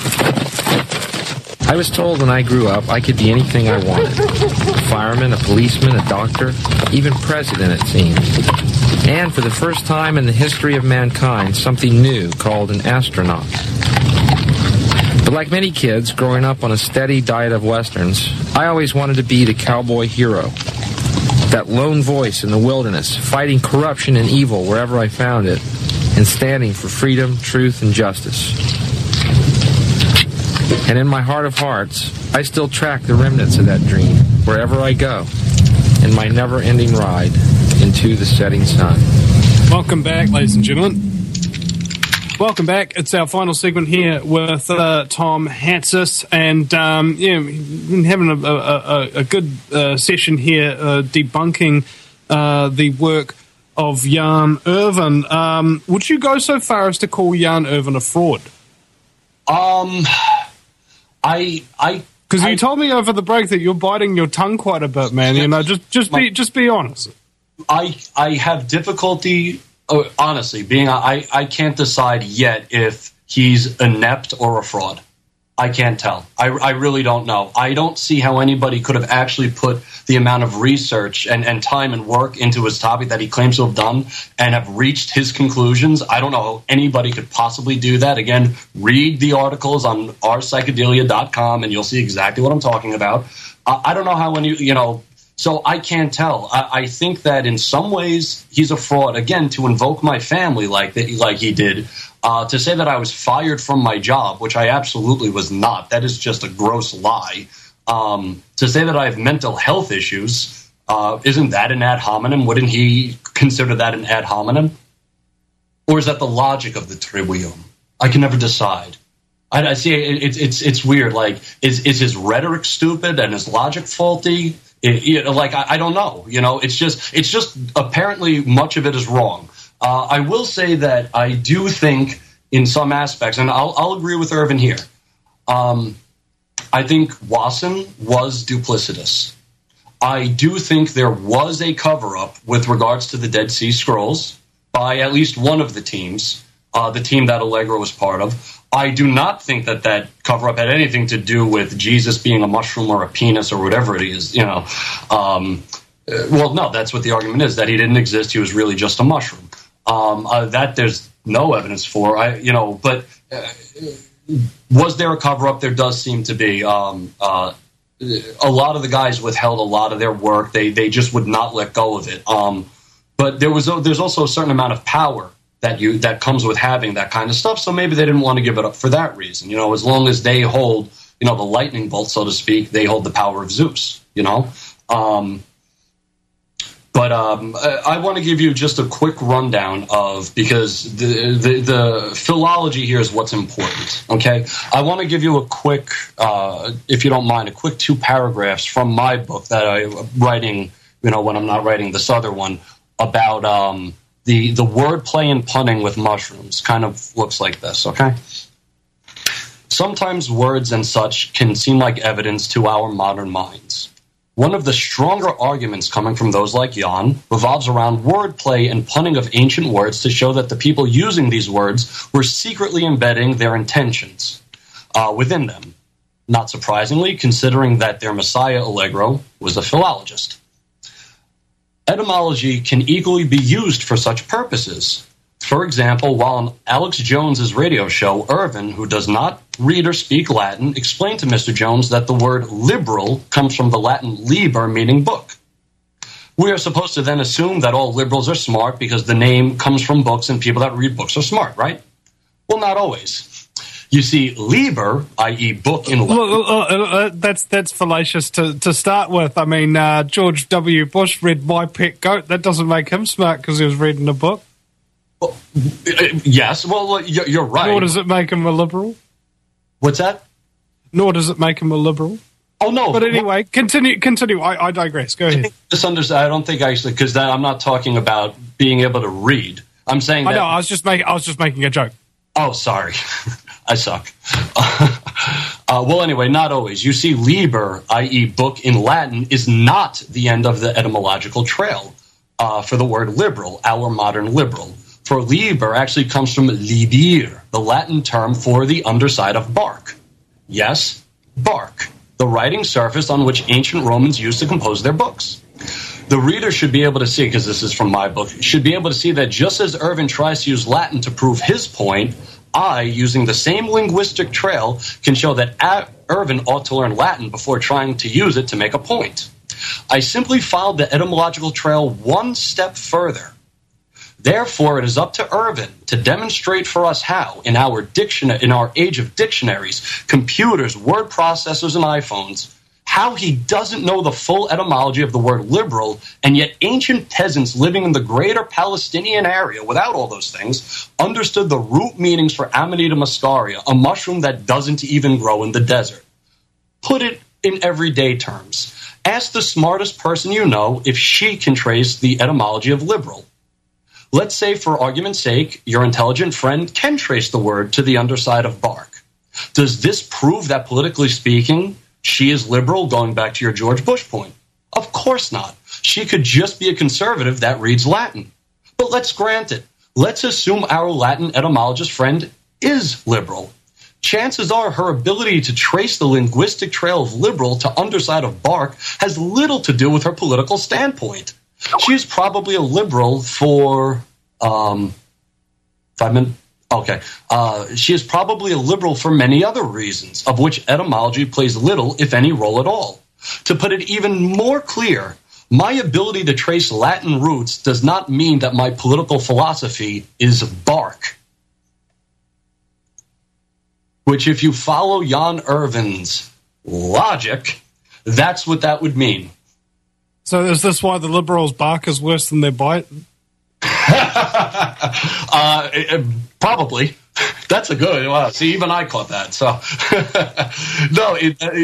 [SPEAKER 20] I was told when I grew up I could be anything I wanted. A fireman, a policeman, a doctor, even president, it seemed. And for the first time in the history of mankind, something new called an astronaut. But like many kids growing up on a steady diet of westerns, I always wanted to be the cowboy hero. That lone voice in the wilderness, fighting corruption and evil wherever I found it, and standing for freedom, truth, and justice. And in my heart of hearts, I still track the remnants of that dream wherever I go, in my never-ending ride into the setting sun.
[SPEAKER 1] Welcome back, ladies and gentlemen. Welcome back. It's our final segment here with Tom Hatsis, and been having a good session here debunking the work of Jan Irvin. Would you go so far as to call Jan Irvin a fraud? Because you told me over the break that you're biting your tongue quite a bit, man. You know, just be honest.
[SPEAKER 2] I have difficulty, honestly, I can't decide yet if he's inept or a fraud. I can't tell. I really don't know. I don't see how anybody could have actually put the amount of research and time and work into his topic that he claims to have done and have reached his conclusions. I don't know how anybody could possibly do that. Again, read the articles on ourpsychedelia.com and you'll see exactly what I'm talking about. I don't know how so I can't tell. I think that in some ways he's a fraud. Again, to invoke my family like he did, to say that I was fired from my job, which I absolutely was not. That is just a gross lie. To say that I have mental health issues, isn't that an ad hominem? Wouldn't he consider that an ad hominem? Or is that the logic of the trivium? I can never decide. I see it's weird. Like, is his rhetoric stupid and his logic faulty? I don't know. It's just apparently much of it is wrong. I will say that I do think in some aspects, and I'll agree with Irvin here. I think Wasson was duplicitous. I do think there was a cover-up with regards to the Dead Sea Scrolls by at least one of the teams, the team that Allegro was part of. I do not think that cover-up had anything to do with Jesus being a mushroom or a penis or whatever it is, Well, no, that's what the argument is, that he didn't exist. He was really just a mushroom. That there's no evidence for, but was there a cover-up? There does seem to be. A lot of the guys withheld a lot of their work. They just would not let go of it. But there's also a certain amount of power that comes with having that kind of stuff. So maybe they didn't want to give it up for that reason. As long as they hold, the lightning bolt, so to speak, they hold the power of Zeus. But I want to give you just a quick rundown because the philology here is what's important, okay? I want to give you a quick, if you don't mind, a quick 2 paragraphs from my book that I'm writing, when I'm not writing this other one, about the wordplay and punning with mushrooms. Kind of looks like this, okay? Sometimes words and such can seem like evidence to our modern minds. One of the stronger arguments coming from those like Jan revolves around wordplay and punning of ancient words to show that the people using these words were secretly embedding their intentions within them. Not surprisingly, considering that their messiah, Allegro, was a philologist. Etymology can equally be used for such purposes. For example, while on Alex Jones's radio show, Irvin, who does not read or speak Latin, explained to Mr. Jones that the word liberal comes from the Latin liber, meaning book. We are supposed to then assume that all liberals are smart because the name comes from books and people that read books are smart, right? Well, not always. You see, liber, i.e. book in Latin...
[SPEAKER 1] That's fallacious to start with. I mean, George W. Bush read My Pet Goat. That doesn't make him smart because he was reading a book.
[SPEAKER 2] Well, yes, well, you're right.
[SPEAKER 1] Nor does it make him a liberal.
[SPEAKER 2] What's that?
[SPEAKER 1] Nor does it make him a liberal.
[SPEAKER 2] Oh, no.
[SPEAKER 1] But anyway, continue. I digress. Go ahead.
[SPEAKER 2] I don't think actually, because I'm not talking about being able to read. I'm saying that...
[SPEAKER 1] I was just making a joke.
[SPEAKER 2] Oh, sorry. I suck. Well, anyway, not always. You see, liber, i.e. book in Latin, is not the end of the etymological trail for the word liberal, our modern liberal. For liber actually comes from libir, the Latin term for the underside of bark. Yes, bark, the writing surface on which ancient Romans used to compose their books. The reader should be able to see, because this is from my book, should be able to see that just as Irvin tries to use Latin to prove his point, I, using the same linguistic trail, can show that Irvin ought to learn Latin before trying to use it to make a point. I simply followed the etymological trail one step further. Therefore, it is up to Irvin to demonstrate for us how, in our age of dictionaries, computers, word processors, and iPhones, how he doesn't know the full etymology of the word liberal, and yet ancient peasants living in the greater Palestinian area without all those things understood the root meanings for Amanita muscaria, a mushroom that doesn't even grow in the desert. Put it in everyday terms. Ask the smartest person you know if she can trace the etymology of liberal. Let's say, for argument's sake, your intelligent friend can trace the word to the underside of bark. Does this prove that, politically speaking, she is liberal, going back to your George Bush point? Of course not. She could just be a conservative that reads Latin. But let's grant it. Let's assume our Latin etymologist friend is liberal. Chances are her ability to trace the linguistic trail of liberal to underside of bark has little to do with her political standpoint. She is probably a liberal for, she is probably a liberal for many other reasons, of which etymology plays little, if any, role at all. To put it even more clear, my ability to trace Latin roots does not mean that my political philosophy is bark. Which, if you follow Jan Irvin's logic, that's what that would mean.
[SPEAKER 1] So is this why the Liberals' bark is worse than their bite?
[SPEAKER 2] Probably. That's a good. Wow. See, even I caught that. So, no,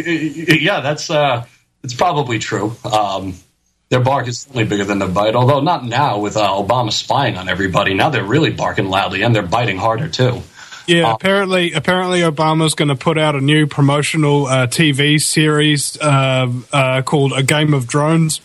[SPEAKER 2] it's probably true. Their bark is certainly bigger than their bite, although not now with Obama spying on everybody. Now they're really barking loudly, and they're biting harder too.
[SPEAKER 1] Yeah, apparently Obama's going to put out a new promotional TV series called A Game of Drones.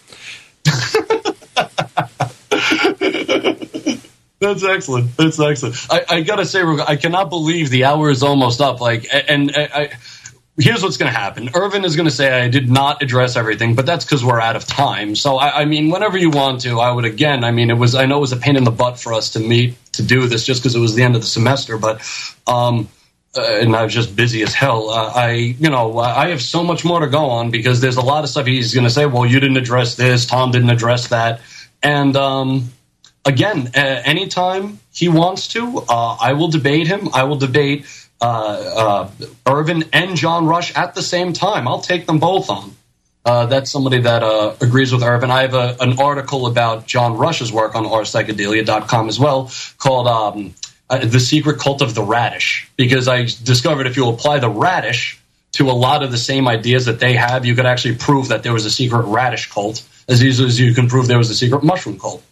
[SPEAKER 2] That's excellent. That's excellent. I gotta say, I cannot believe the hour is almost up. Here's what's going to happen. Irvin is going to say I did not address everything, but that's because we're out of time. So, I mean, whenever you want to, I would again. I mean, I know it was a pain in the butt for us to meet to do this just because it was the end of the semester, but and I was just busy as hell. I have so much more to go on because there's a lot of stuff he's going to say. Well, you didn't address this. Tom didn't address that, and again, anytime he wants to, I will debate him. I will debate Irvin and John Rush at the same time. I'll take them both on. That's somebody that agrees with Irvin. I have an article about John Rush's work on ourpsychedelia.com as well called The Secret Cult of the Radish, because I discovered if you apply the radish to a lot of the same ideas that they have, you could actually prove that there was a secret radish cult as easily as you can prove there was a secret mushroom cult.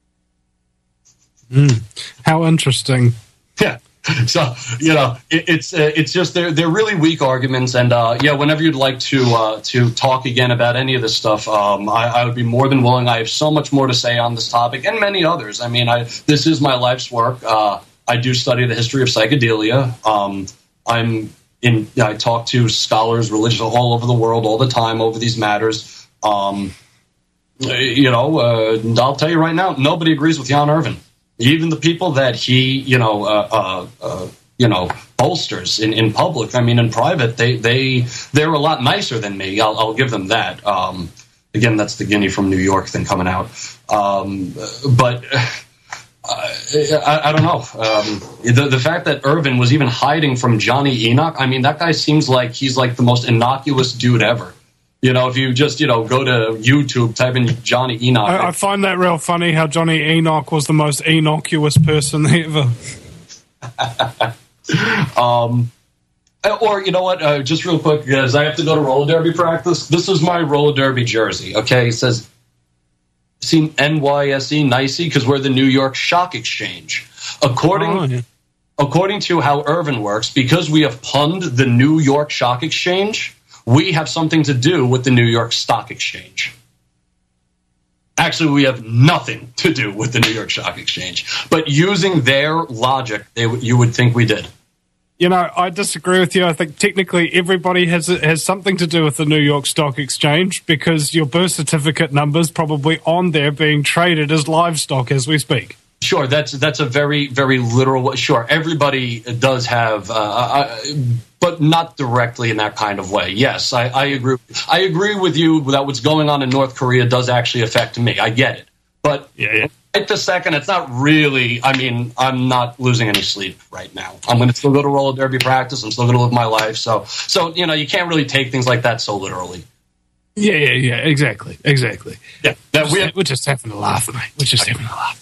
[SPEAKER 1] How interesting.
[SPEAKER 2] Yeah. So, it's just they're really weak arguments, and whenever you'd like to talk again about any of this stuff, I would be more than willing. I have so much more to say on this topic and many others. I mean, this is my life's work. I do study the history of psychedelia. I talk to scholars, religious all over the world all the time over these matters. I'll tell you right now, nobody agrees with Jan Irvin. Even the people that he, bolsters in public. I mean, in private, they're a lot nicer than me. I'll give them that. Again, that's the Guinea from New York thing coming out. But I don't know. The fact that Irvin was even hiding from Johnny Enoch. I mean, that guy seems like he's like the most innocuous dude ever. If you just, go to YouTube, type in Johnny Enoch.
[SPEAKER 1] I find that real funny how Johnny Enoch was the most innocuous person ever.
[SPEAKER 2] Or, you know what, just real quick, because I have to go to roller derby practice. This is my roller derby jersey, okay? It says, see NYSE, NYSE, because we're the New York Stock Exchange. According to how Irvin works, because we have punned the New York Stock Exchange, we have something to do with the New York Stock Exchange. Actually, we have nothing to do with the New York Stock Exchange. But using their logic, you would think we did.
[SPEAKER 1] I disagree with you. I think technically everybody has something to do with the New York Stock Exchange because your birth certificate number's probably on there being traded as livestock as we speak.
[SPEAKER 2] Sure, that's a very, very literal. Sure, everybody does have, but not directly in that kind of way. Yes, I agree. I agree with you that what's going on in North Korea does actually affect me. I get it, but right this second, it's not really. I mean, I'm not losing any sleep right now. I'm going to still go to roller derby practice. I'm still going to live my life. So you can't really take things like that so literally.
[SPEAKER 1] Yeah, exactly.
[SPEAKER 2] Yeah,
[SPEAKER 1] we're just having a laugh, mate. We're just having a laugh.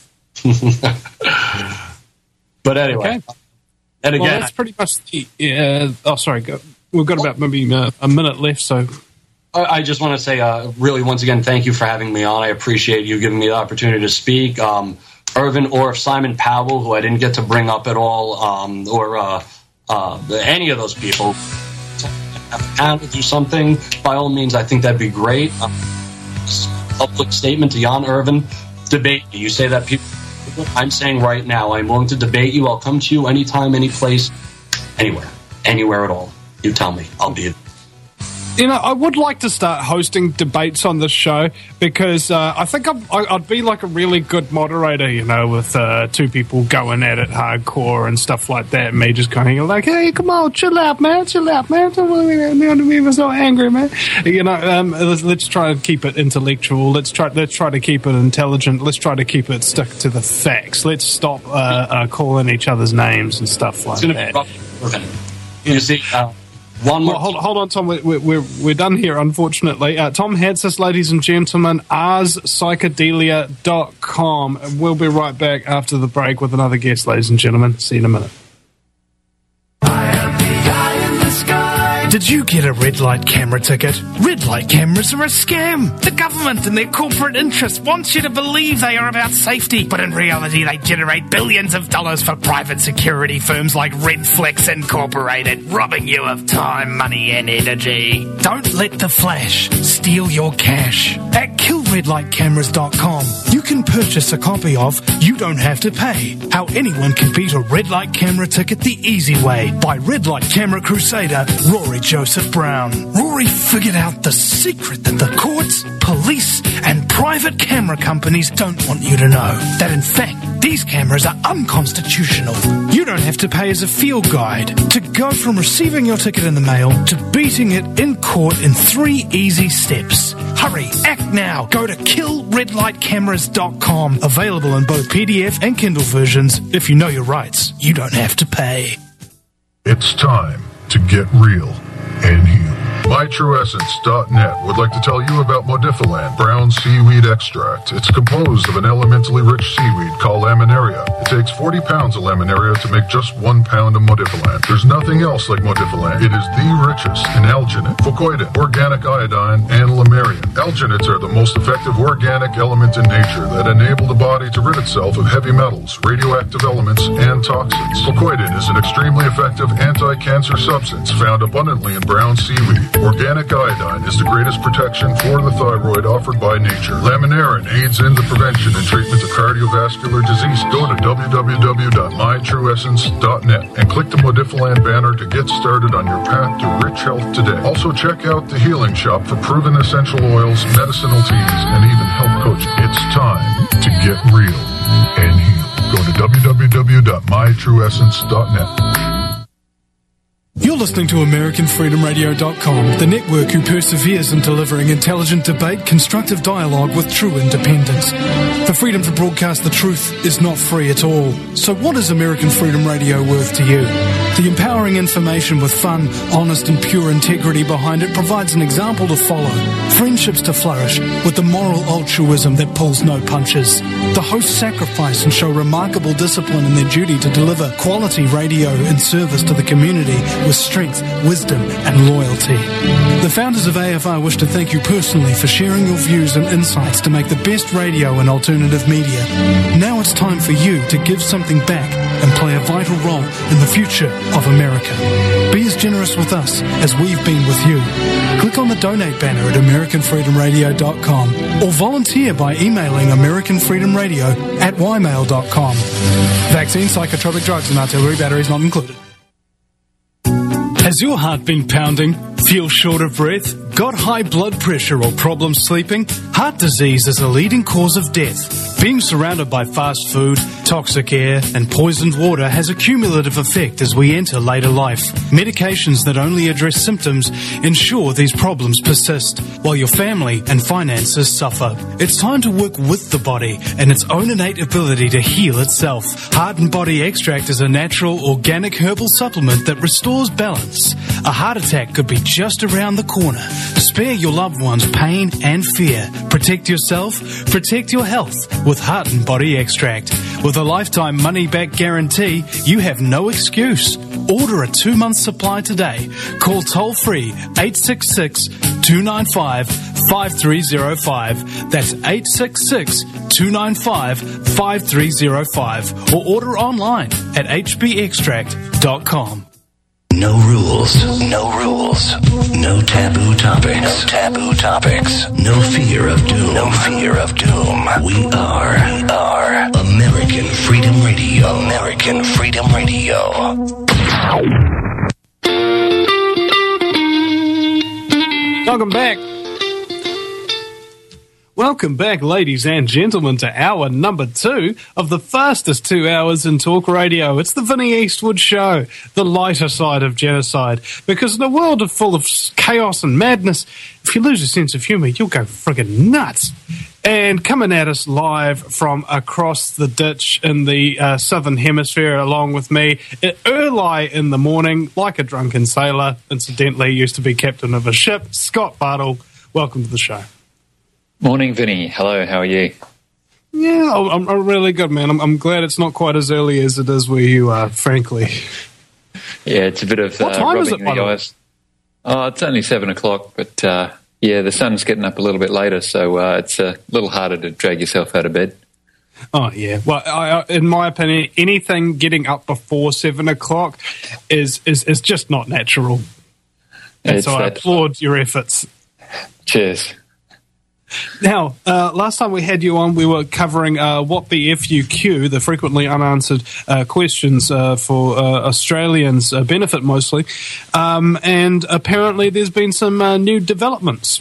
[SPEAKER 2] But anyway,
[SPEAKER 1] okay.
[SPEAKER 2] And again,
[SPEAKER 1] that's pretty much the. We've got about maybe a minute left, so.
[SPEAKER 2] I just want to say, really, once again, thank you for having me on. I appreciate you giving me the opportunity to speak. Irvin or Simon Powell, who I didn't get to bring up at all, or any of those people, have to do something. By all means, I think that'd be great. Public statement to Jan Irvin. Debate. You say that people I'm saying right now, I'm willing to debate you. I'll come to you anytime, any place, anywhere at all. You tell me. I'll be.
[SPEAKER 1] You know, I would like to start hosting debates on this show because I think I'd be like a really good moderator, you know, with two people going at it hardcore and stuff like that. Me just kind of like, hey, come on, chill out, man. Don't be so angry, man. You know, let's try to keep it intellectual. Let's try to keep it intelligent. Let's try to keep it stuck to the facts. Let's stop calling each other's names and stuff like that.
[SPEAKER 2] You see. One more.
[SPEAKER 1] Well, hold on, Tom. We're done here, unfortunately. Tom Hadsis, ladies and gentlemen, ArsPsychedelia.com. We'll be right back after the break with another guest, ladies and gentlemen. See you in a minute.
[SPEAKER 10] Did you get a red light camera ticket? Red light cameras are a scam. The government and their corporate interests want you to believe they are about safety, but in reality they generate billions of dollars for private security firms like Redflex Incorporated, robbing you of time, money and energy. Don't let the flash steal your cash. At KillRedLightCameras.com, you can purchase a copy of You Don't Have to Pay, How Anyone Can Beat a Red Light Camera Ticket the Easy Way by Red Light Camera Crusader Rory Joseph Brown. Rory figured out the secret that the courts, police, and private camera companies don't want you to know. That in fact, these cameras are unconstitutional. You don't have to pay as a field guide to go from receiving your ticket in the mail to beating it in court in 3 easy steps. Hurry, act now. Go to KillRedLightCameras.com. Available in both PDF and Kindle versions. If you know your rights, you don't have to pay.
[SPEAKER 3] It's time to get real and heal. MyTrueEssence.net would like to tell you about Modifilan brown seaweed extract. It's composed of an elementally rich seaweed called laminaria. It takes 40 pounds of laminaria to make just 1 pound of Modifilan. There's nothing else like Modifilan. It is the richest in alginate, fucoidin, organic iodine, and lamarian. Alginates are the most effective organic element in nature that enable the body to rid itself of heavy metals, radioactive elements, and toxins. Fucoidin is an extremely effective anti-cancer substance found abundantly in brown seaweed. Organic iodine is the greatest protection for the thyroid offered by nature. Laminarin aids in the prevention and treatment of cardiovascular disease. Go to www.mytrueessence.net and click the Modifilan banner to get started on your path to rich health today. Also check out the Healing Shop for proven essential oils, medicinal teas, and even health coaching. It's time to get real and heal. Go to www.mytrueessence.net.
[SPEAKER 14] You're listening to AmericanFreedomRadio.com, the network who perseveres in delivering intelligent debate, constructive dialogue with true independence. The freedom to broadcast the truth is not free at all. So what is American Freedom Radio worth to you? The empowering information with fun, honest and pure integrity behind it provides an example to follow, friendships to flourish, with the moral altruism that pulls no punches. The hosts sacrifice and show remarkable discipline in their duty to deliver quality radio in service to the community with strength, wisdom, and loyalty. The founders of AFR wish to thank you personally for sharing your views and insights to make the best radio and alternative media. Now it's time for you to give something back and play a vital role in the future of America. Be as generous with us as we've been with you. Click on the donate banner at AmericanFreedomRadio.com or volunteer by emailing AmericanFreedomRadio@ymail.com. Vaccine, psychotropic drugs, and artillery batteries not included. Has your heart been pounding? Feel short of breath? Got high blood pressure or problems sleeping? Heart disease is a leading cause of death. Being surrounded by fast food, toxic air, and poisoned water has a cumulative effect as we enter later life. Medications that only address symptoms ensure these problems persist, while your family and finances suffer. It's time to work with the body and its own innate ability to heal itself. Heart and Body Extract is a natural, organic herbal supplement that restores balance. A heart attack could be just around the corner. Spare your loved ones pain and fear. Protect yourself, protect your health with Heart and Body Extract. With a lifetime money-back guarantee, you have no excuse. Order a 2-month supply today. Call toll-free 866-295-5305. That's 866-295-5305. Or order online at hbextract.com.
[SPEAKER 9] No rules. No rules. No taboo topics. No taboo topics. No fear of doom. No fear of doom. We are American Freedom Radio. American Freedom Radio.
[SPEAKER 1] Welcome back. Welcome back, ladies and gentlemen, to hour number 2 of the fastest 2 hours in talk radio. It's the Vinnie Eastwood Show, the lighter side of genocide. Because in a world full of chaos and madness, if you lose a sense of humour, you'll go friggin' nuts. And coming at us live from across the ditch in the southern hemisphere, along with me, early in the morning, like a drunken sailor, incidentally used to be captain of a ship, Scott Bartle. Welcome to the show.
[SPEAKER 21] Morning, Vinny. Hello, how are you?
[SPEAKER 1] Yeah, I'm really good, man. I'm glad it's not quite as early as it is where you are, frankly.
[SPEAKER 21] Yeah, it's a bit of
[SPEAKER 1] what time is it, by the way?
[SPEAKER 21] Oh, it's only 7 o'clock, but yeah, the sun's getting up a little bit later, so it's a little harder to drag yourself out of bed.
[SPEAKER 1] Oh, yeah. Well, in my opinion, anything getting up before 7 o'clock is just not natural. And so I applaud your efforts.
[SPEAKER 21] Cheers.
[SPEAKER 1] Now, last time we had you on, we were covering what the FUQ, the frequently unanswered questions for Australians benefit mostly, and apparently there's been some new developments.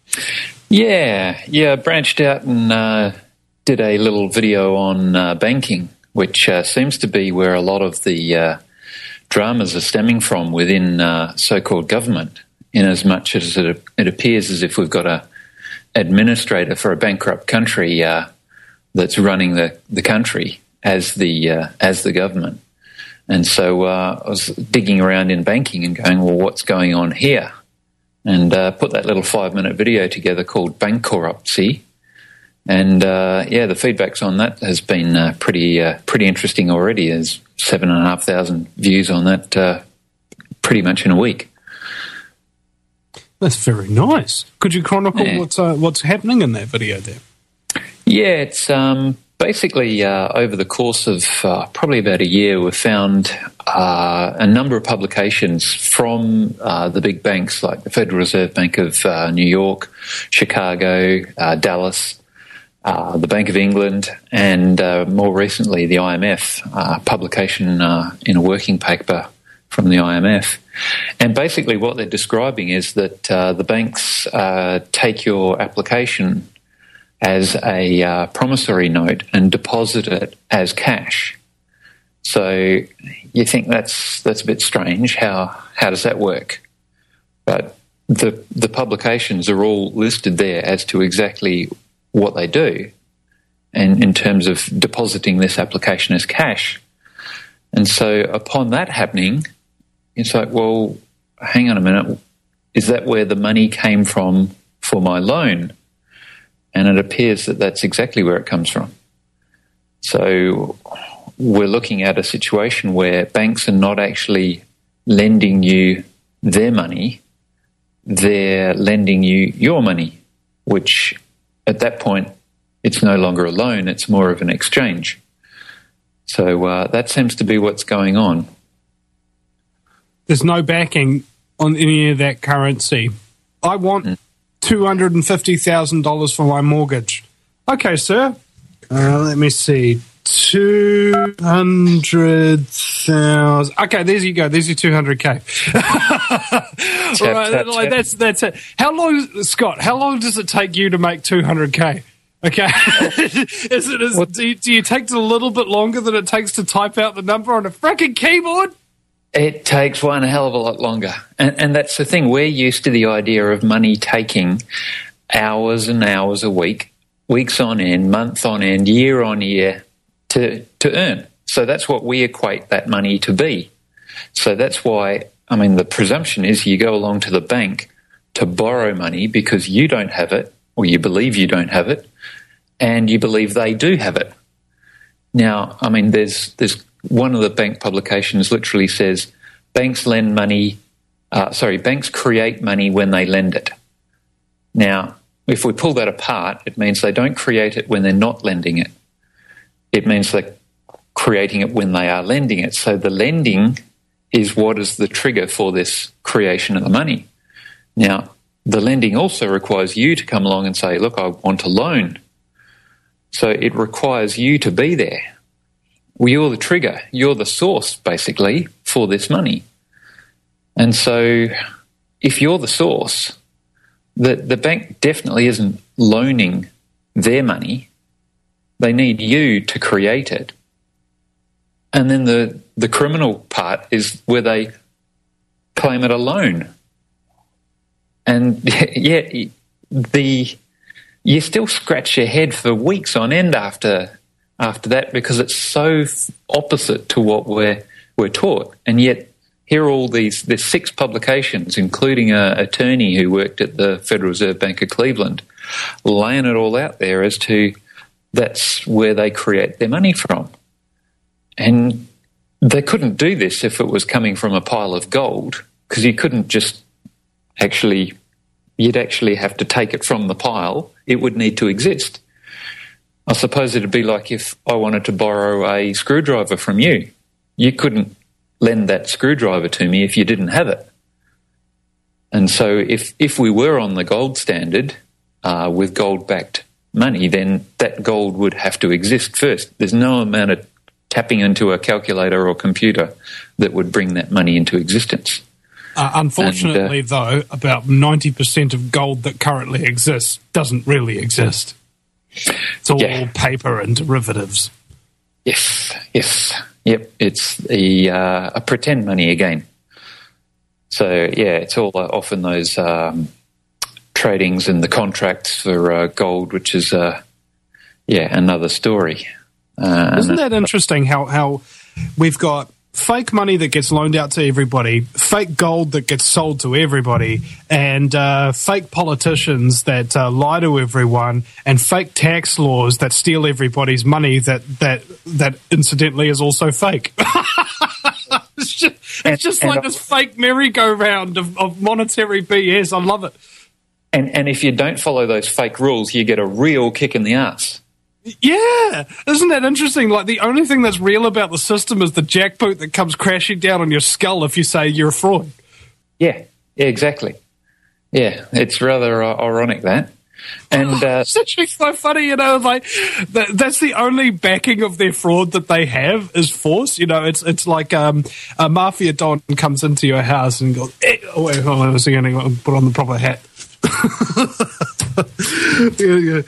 [SPEAKER 21] Yeah, branched out and did a little video on banking, which seems to be where a lot of the dramas are stemming from within so-called government, in as much as it appears as if we've got a administrator for a bankrupt country that's running the country as the government. And so I was digging around in banking and going, well, what's going on here? And put that little 5-minute video together called Bankruptcy. And yeah, the feedbacks on that has been pretty interesting already. There's 7,500 views on that pretty much in a week.
[SPEAKER 1] That's very nice. Could you chronicle what's happening in that video there?
[SPEAKER 21] Yeah, it's basically over the course of probably about a year, we've found a number of publications from the big banks like the Federal Reserve Bank of New York, Chicago, Dallas, the Bank of England, and more recently the IMF, publication in a working paper from the IMF. And basically what they're describing is that the banks take your application as a promissory note and deposit it as cash. So you think that's a bit strange. How does that work? But the publications are all listed there as to exactly what they do, and in terms of depositing this application as cash. And so upon that happening, it's like, well, hang on a minute, is that where the money came from for my loan? And it appears that that's exactly where it comes from. So we're looking at a situation where banks are not actually lending you their money, they're lending you your money, which at that point, it's no longer a loan, it's more of an exchange. So that seems to be what's going on.
[SPEAKER 1] There's no backing on any of that currency. I want $250,000 for my mortgage. Okay, sir. Let me see. 200,000. Okay, there you go. There's your 200K. Right, that's it. How long, Scott? How long does it take you to make 200K? Okay. Do you take a little bit longer than it takes to type out the number on a frickin' keyboard?
[SPEAKER 21] It takes one hell of a lot longer. And that's the thing. We're used to the idea of money taking hours and hours a week, weeks on end, month on end, year on year to earn. So that's what we equate that money to be. So that's why, I mean, the presumption is you go along to the bank to borrow money because you don't have it, or you believe you don't have it, and you believe they do have it. Now, I mean, there's one of the bank publications literally says banks create money when they lend it. Now, if we pull that apart, it means they don't create it when they're not lending it. It means they're creating it when they are lending it. So the lending is what is the trigger for this creation of the money. Now, the lending also requires you to come along and say, look, I want a loan. So it requires you to be there. Well, you're the trigger. You're the source, basically, for this money. And so if you're the source, the bank definitely isn't loaning their money. They need you to create it. And then the criminal part is where they claim it a loan. And yeah, you still scratch your head for weeks on end after that, because it's so opposite to what we're taught. And yet here are all there's 6 publications, including an attorney who worked at the Federal Reserve Bank of Cleveland, laying it all out there as to that's where they create their money from. And they couldn't do this if it was coming from a pile of gold, because you couldn't just you'd actually have to take it from the pile. It would need to exist. I suppose it'd be like if I wanted to borrow a screwdriver from you. You couldn't lend that screwdriver to me if you didn't have it. And so if we were on the gold standard with gold-backed money, then that gold would have to exist first. There's no amount of tapping into a calculator or computer that would bring that money into existence.
[SPEAKER 1] Unfortunately, though, about 90% of gold that currently exists doesn't really exist. It's all paper and derivatives.
[SPEAKER 21] Yes. Yep, it's a pretend money again. So, yeah, it's all often those tradings and the contracts for gold, which is, another story.
[SPEAKER 1] Isn't that interesting how we've got fake money that gets loaned out to everybody, fake gold that gets sold to everybody, and fake politicians that lie to everyone, and fake tax laws that steal everybody's money that incidentally is also fake. It's just like this fake merry-go-round of monetary BS. I love it.
[SPEAKER 21] And if you don't follow those fake rules, you get a real kick in the ass.
[SPEAKER 1] Yeah, isn't that interesting? Like, the only thing that's real about the system is the jackboot that comes crashing down on your skull if you say you're a fraud.
[SPEAKER 21] Yeah, exactly. Yeah, it's rather ironic, that. And
[SPEAKER 1] it's actually so funny, you know, like that's the only backing of their fraud that they have is force. You know, it's like a mafia don comes into your house and goes, oh wait, hold on, I was going to put on the proper hat. Yeah.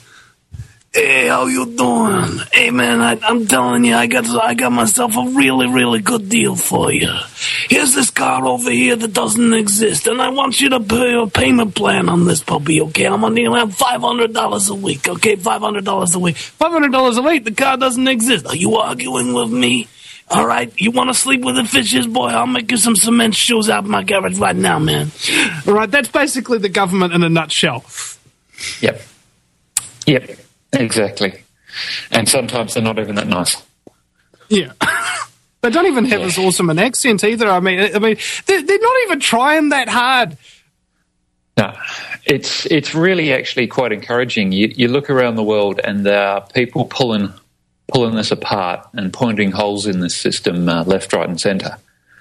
[SPEAKER 1] Hey, how you doing? Hey, man, I'm telling you, I got myself a really, really good deal for you. Here's this car over here that doesn't exist, and I want you to pay a payment plan on this puppy, okay? I'm going to have $500 a week, okay? $500 a week. $500 a week, the car doesn't exist. Are you arguing with me? All right, you want to sleep with the fishes, boy? I'll make you some cement shoes out of my garage right now, man. All right, that's basically the government in a nutshell.
[SPEAKER 21] Yep. Exactly. And sometimes they're not even that nice.
[SPEAKER 1] Yeah. They don't even have as awesome an accent either. I mean, they're not even trying that hard.
[SPEAKER 21] No. It's really actually quite encouraging. You look around the world and there are people pulling this apart and pointing holes in this system left, right and centre.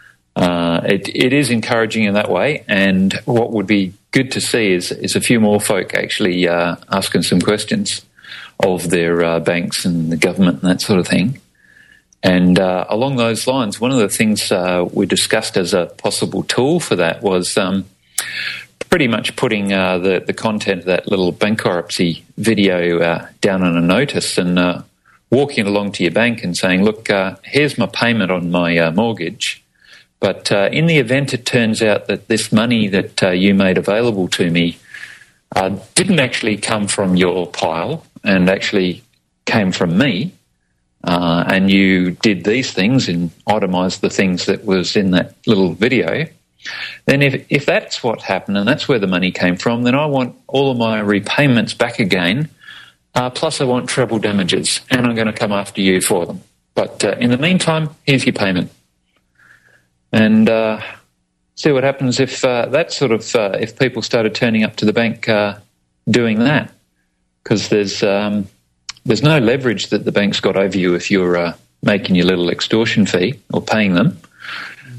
[SPEAKER 21] It is encouraging in that way, and what would be good to see is a few more folk actually asking some questions of their banks and the government and that sort of thing. And along those lines, one of the things we discussed as a possible tool for that was pretty much putting the content of that little bankruptcy video down on a notice and walking along to your bank and saying, look, here's my payment on my mortgage, but in the event it turns out that this money that you made available to me didn't actually come from your pile and actually came from me, and you did these things and itemised the things that was in that little video, then if that's what happened and that's where the money came from, then I want all of my repayments back again, plus I want treble damages, and I'm going to come after you for them. But in the meantime, here's your payment. And see what happens if if people started turning up to the bank doing that. Because there's no leverage that the bank's got over you if you're making your little extortion fee or paying them.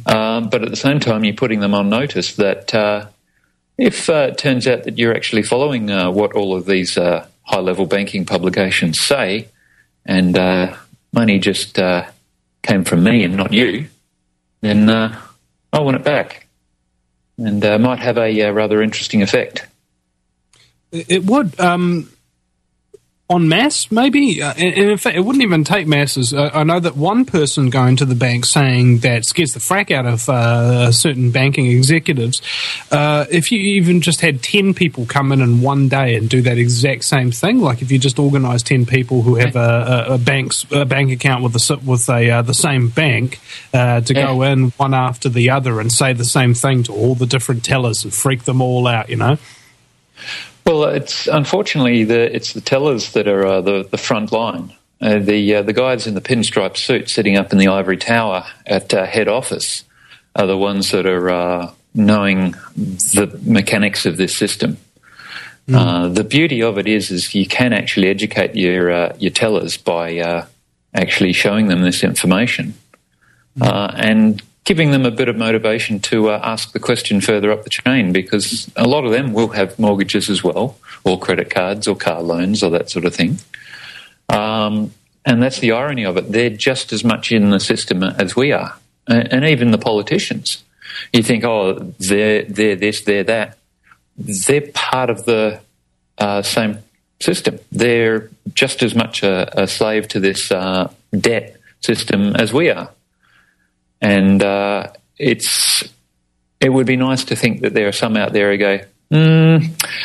[SPEAKER 21] But at the same time, you're putting them on notice that if it turns out that you're actually following what all of these high-level banking publications say, and money just came from me and not you, then I want it back. And might have a rather interesting effect.
[SPEAKER 1] It would. En masse, maybe? And in fact, it wouldn't even take masses. I know that one person going to the bank saying that scares the frack out of certain banking executives. If you even just had 10 people come in one day and do that exact same thing, like if you just organise 10 people who have a bank account with the same bank to go in one after the other and say the same thing to all the different tellers and freak them all out, you know?
[SPEAKER 21] Well, it's unfortunately it's the tellers that are the front line. The guys in the pinstripe suit sitting up in the ivory tower at head office are the ones that are knowing the mechanics of this system. The beauty of it is you can actually educate your tellers by actually showing them this information and giving them a bit of motivation to ask the question further up the chain, because a lot of them will have mortgages as well, or credit cards, or car loans, or that sort of thing. And that's the irony of it. They're just as much in the system as we are, and even the politicians. You think, oh, they're this, they're that. They're part of the same system. They're just as much a slave to this debt system as we are. And it would be nice to think that there are some out there who go,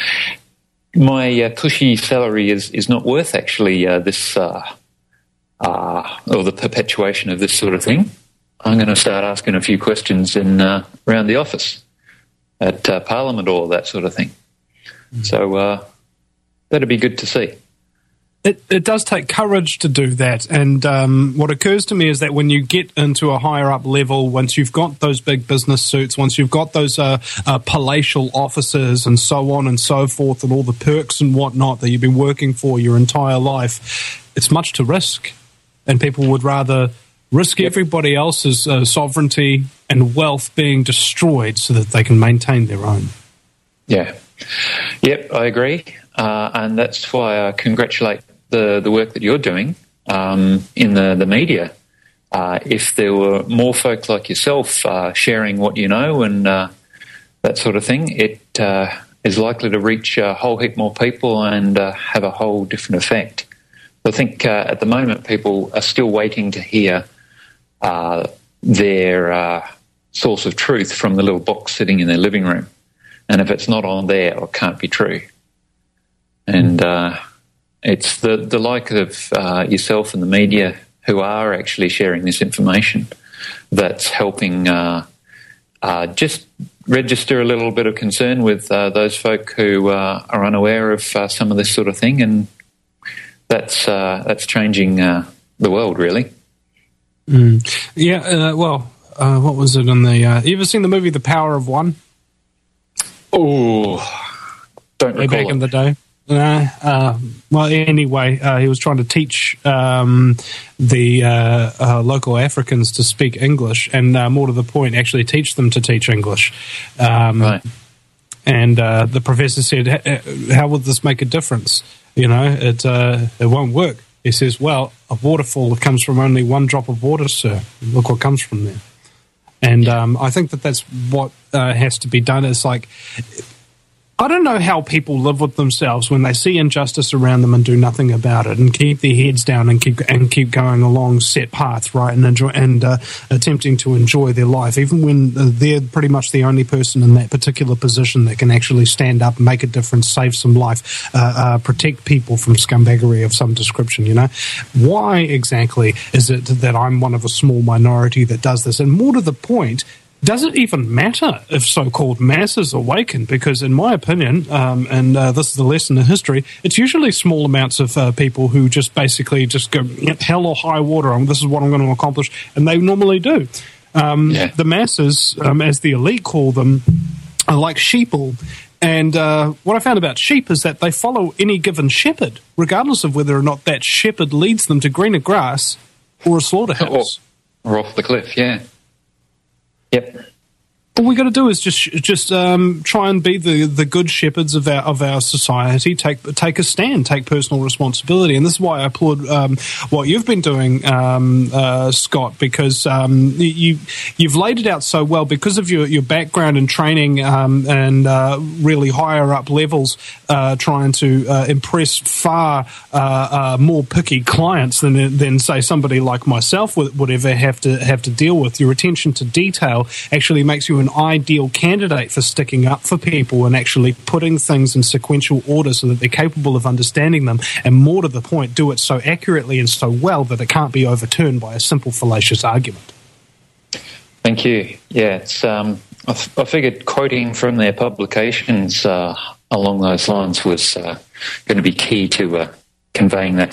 [SPEAKER 21] my cushy salary is not worth actually this or the perpetuation of this sort of thing. I'm going to start asking a few questions around the office at Parliament, or that sort of thing. So that'd be good to see.
[SPEAKER 1] It does take courage to do that, and what occurs to me is that when you get into a higher up level, once you've got those big business suits, once you've got those palatial offices and so on and so forth, and all the perks and whatnot that you've been working for your entire life, it's much to risk, and people would rather risk everybody else's sovereignty and wealth being destroyed so that they can maintain their own.
[SPEAKER 21] Yeah. Yep, I agree, and that's why I congratulate the work that you're doing in the media. If there were more folk like yourself sharing what you know and that sort of thing, it is likely to reach a whole heap more people and have a whole different effect. I think at the moment people are still waiting to hear their source of truth from the little box sitting in their living room. And if it's not on there, it can't be true. And it's the like of yourself and the media who are actually sharing this information that's helping just register a little bit of concern with those folk who are unaware of some of this sort of thing, and that's changing the world, really.
[SPEAKER 1] Yeah. What was it on the? You ever seen the movie The Power of One?
[SPEAKER 21] Oh, don't recall.
[SPEAKER 1] Back in the day. Well, anyway, he was trying to teach the local Africans to speak English, and more to the point, actually teach them to teach English.
[SPEAKER 21] Right.
[SPEAKER 1] And the professor said, "How would this make a difference? You know, it won't work." He says, "Well, a waterfall comes from only one drop of water, sir. Look what comes from there." And I think that's what has to be done. It's like, I don't know how people live with themselves when they see injustice around them and do nothing about it, and keep their heads down and keep going along set paths, right, and attempting to enjoy their life, even when they're pretty much the only person in that particular position that can actually stand up, make a difference, save some life, protect people from scumbaggery of some description. You know, why exactly is it that I'm one of a small minority that does this? And more to the point, does it even matter if so-called masses awaken? Because in my opinion, and this is the lesson in history, it's usually small amounts of people who just basically just go, hell or high water, this is what I'm going to accomplish, and they normally do. The masses, as the elite call them, are like sheeple. And what I found about sheep is that they follow any given shepherd, regardless of whether or not that shepherd leads them to greener grass or a slaughterhouse.
[SPEAKER 21] Or off the cliff, yeah. Yep.
[SPEAKER 1] All we got to do is just try and be the good shepherds of our society. Take a stand, take personal responsibility, and this is why I applaud what you've been doing, Scott, because you've laid it out so well because of your background and training and really higher up levels, trying to impress far more picky clients than say somebody like myself would ever have to deal with. Your attention to detail actually makes you an ideal candidate for sticking up for people and actually putting things in sequential order so that they're capable of understanding them, and more to the point, do it so accurately and so well that it can't be overturned by a simple fallacious argument.
[SPEAKER 21] Thank you. Yeah, it's I figured quoting from their publications along those lines was going to be key to conveying that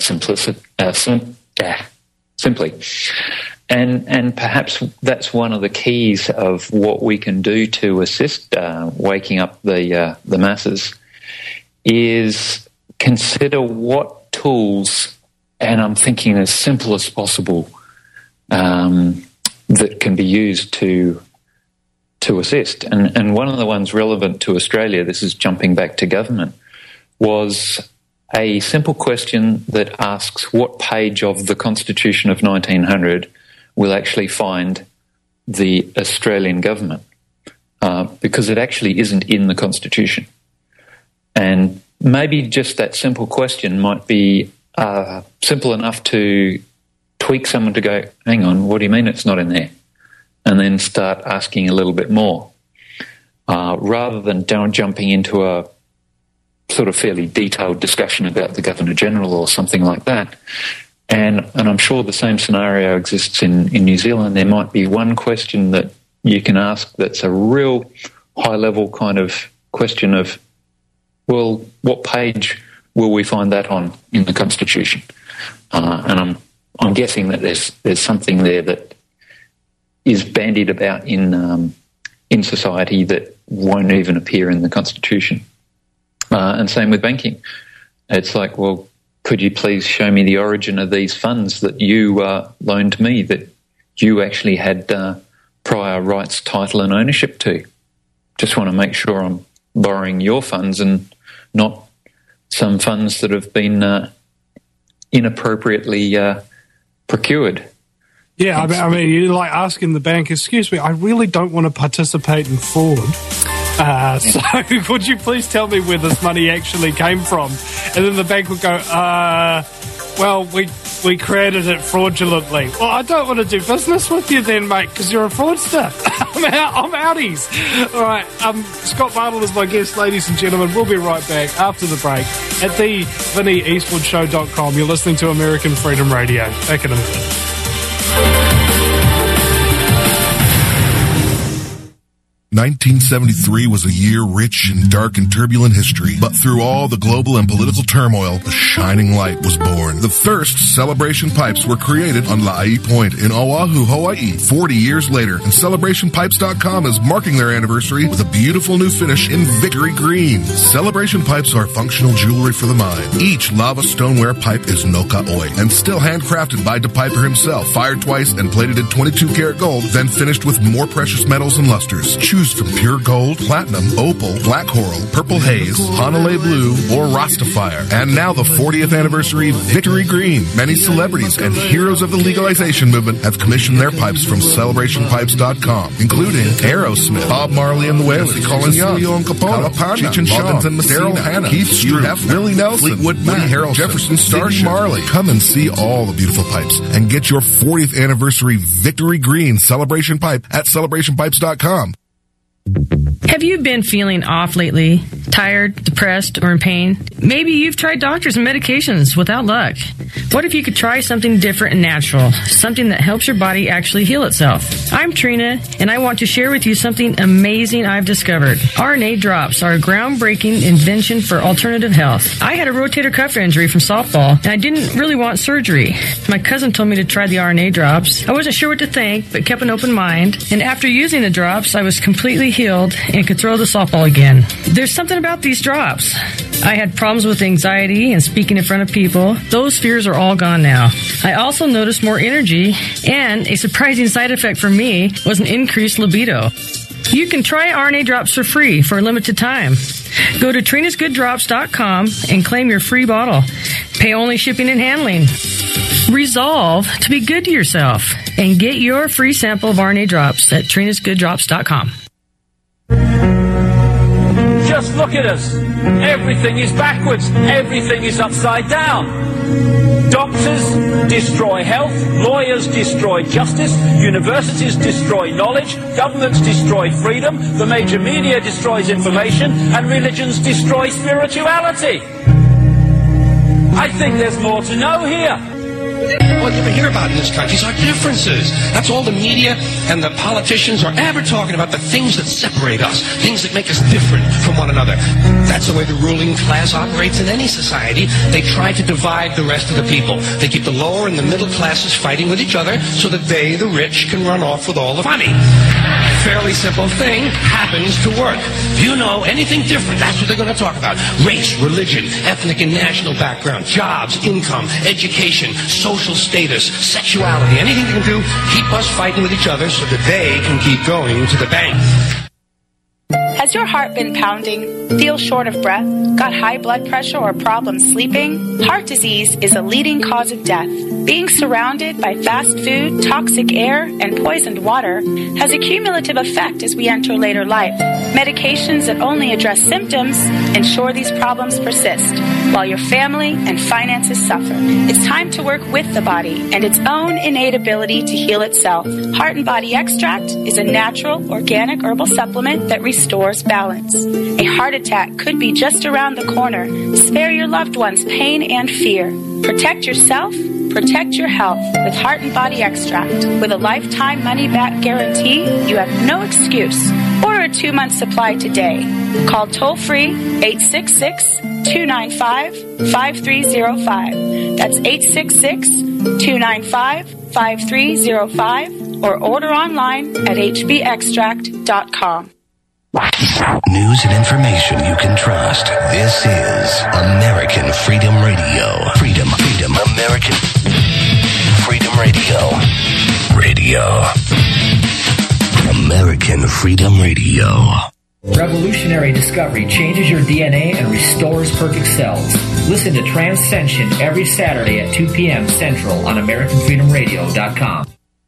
[SPEAKER 21] simply. And perhaps that's one of the keys of what we can do to assist waking up the masses is consider what tools, and I'm thinking as simple as possible, that can be used to assist. And one of the ones relevant to Australia, this is jumping back to government, was a simple question that asks what page of the Constitution of 1900 will actually find the Australian government, because it actually isn't in the Constitution. And maybe just that simple question might be simple enough to tweak someone to go, hang on, what do you mean it's not in there? And then start asking a little bit more, rather than jumping into a sort of fairly detailed discussion about the Governor-General or something like that. And I'm sure the same scenario exists in New Zealand. There might be one question that you can ask that's a real high-level kind of question of, well, what page will we find that on in the Constitution? And I'm guessing that there's something there that is bandied about in society that won't even appear in the Constitution. And same with banking. It's like, well, could you please show me the origin of these funds that you loaned me, that you actually had prior rights, title and ownership to? Just want to make sure I'm borrowing your funds and not some funds that have been inappropriately procured.
[SPEAKER 1] Yeah, I mean, you're like asking the bank, excuse me, I really don't want to participate in fraud. So would you please tell me where this money actually came from? And then the bank would go, well, we created it fraudulently. Well, I don't want to do business with you then, mate, because you're a fraudster. I'm outies. All right, Scott Bartle is my guest, ladies and gentlemen. We'll be right back after the break at the VinnyEastwoodShow.com. You're listening to American Freedom Radio. Back in a minute.
[SPEAKER 3] 1973 was a year rich in dark and turbulent history, but through all the global and political turmoil, a shining light was born. The Thirst Celebration Pipes were created on La'i Point in Oahu, Hawaii, 40 years later, and CelebrationPipes.com is marking their anniversary with a beautiful new finish in Victory Green. Celebration Pipes are functional jewelry for the mind. Each lava stoneware pipe is no ka-oi and still handcrafted by De Piper himself, fired twice and plated in 22-karat gold, then finished with more precious metals and lusters. Choose from pure gold, platinum, opal, black coral, purple haze, Hanalei blue, or Rastafire. And now the 40th anniversary Victory Green. Many celebrities and heroes of the legalization movement have commissioned their pipes from CelebrationPipes.com, including Aerosmith, Bob Marley and the Wailers, Colin Young, Leon Capone, Cheech and Chong, Daryl Hannah, Keith Stroop, Willie Nelson, Fleetwood Mac, Woody Harrelson, Jefferson Starship, Marley. Come and see all the beautiful pipes and get your 40th anniversary Victory Green Celebration Pipe at CelebrationPipes.com.
[SPEAKER 4] Have you been feeling off lately? Tired, depressed, or in pain? Maybe you've tried doctors and medications without luck. What if you could try something different and natural? Something that helps your body actually heal itself. I'm Trina, and I want to share with you something amazing I've discovered. RNA drops are a groundbreaking invention for alternative health. I had a rotator cuff injury from softball, and I didn't really want surgery. My cousin told me to try the RNA drops. I wasn't sure what to think, but kept an open mind. And after using the drops, I was completely healed and could throw the softball again. There's something about these drops. I had problems with anxiety and speaking in front of people. Those fears are all gone now. I also noticed more energy, and a surprising side effect for me was an increased libido. You can try RNA drops for free for a limited time. Go to Trina'sGoodDrops.com and claim your free bottle. Pay only shipping and handling. Resolve to be good to yourself and get your free sample of RNA drops at Trina'sGoodDrops.com.
[SPEAKER 5] Just look at us. Everything is backwards. Everything is upside down. Doctors destroy health. Lawyers destroy justice. Universities destroy knowledge. Governments destroy freedom. The major media destroys information. And religions destroy spirituality. I think there's more to know here.
[SPEAKER 6] What you hear about in this country is our differences. That's all the media and the politicians are ever talking about, the things that separate us, things that make us different from one another. That's the way the ruling class operates in any society. They try to divide the rest of the people. They keep the lower and the middle classes fighting with each other so that they, the rich, can run off with all the money. Fairly simple thing happens to work. If you know anything different, that's what they're going to talk about. Race, religion, ethnic and national background, jobs, income, education, social status, sexuality, anything they can do, keep us fighting with each other so that they can keep going to the bank.
[SPEAKER 7] Has your heart been pounding? Feel short of breath? Got high blood pressure or problems sleeping? Heart disease is a leading cause of death. Being surrounded by fast food, toxic air, and poisoned water has a cumulative effect as we enter later life. Medications that only address symptoms ensure these problems persist, while your family and finances suffer. It's time to work with the body and its own innate ability to heal itself. Heart and Body Extract is a natural, organic herbal supplement that restores balance. A heart attack could be just around the corner. Spare your loved ones pain and fear. Protect yourself. Protect your health with Heart and Body Extract. With a lifetime money-back guarantee, you have no excuse. Order a 2-month supply today. Call toll-free 866-295-5305. That's 866-295-5305. Or order online at hbextract.com.
[SPEAKER 9] News and information you can trust. This is American Freedom Radio. Freedom, American Freedom Radio. American Freedom Radio.
[SPEAKER 22] Revolutionary discovery changes your DNA and restores perfect cells. Listen to Transcension every Saturday at 2 p.m. Central on AmericanFreedomRadio.com.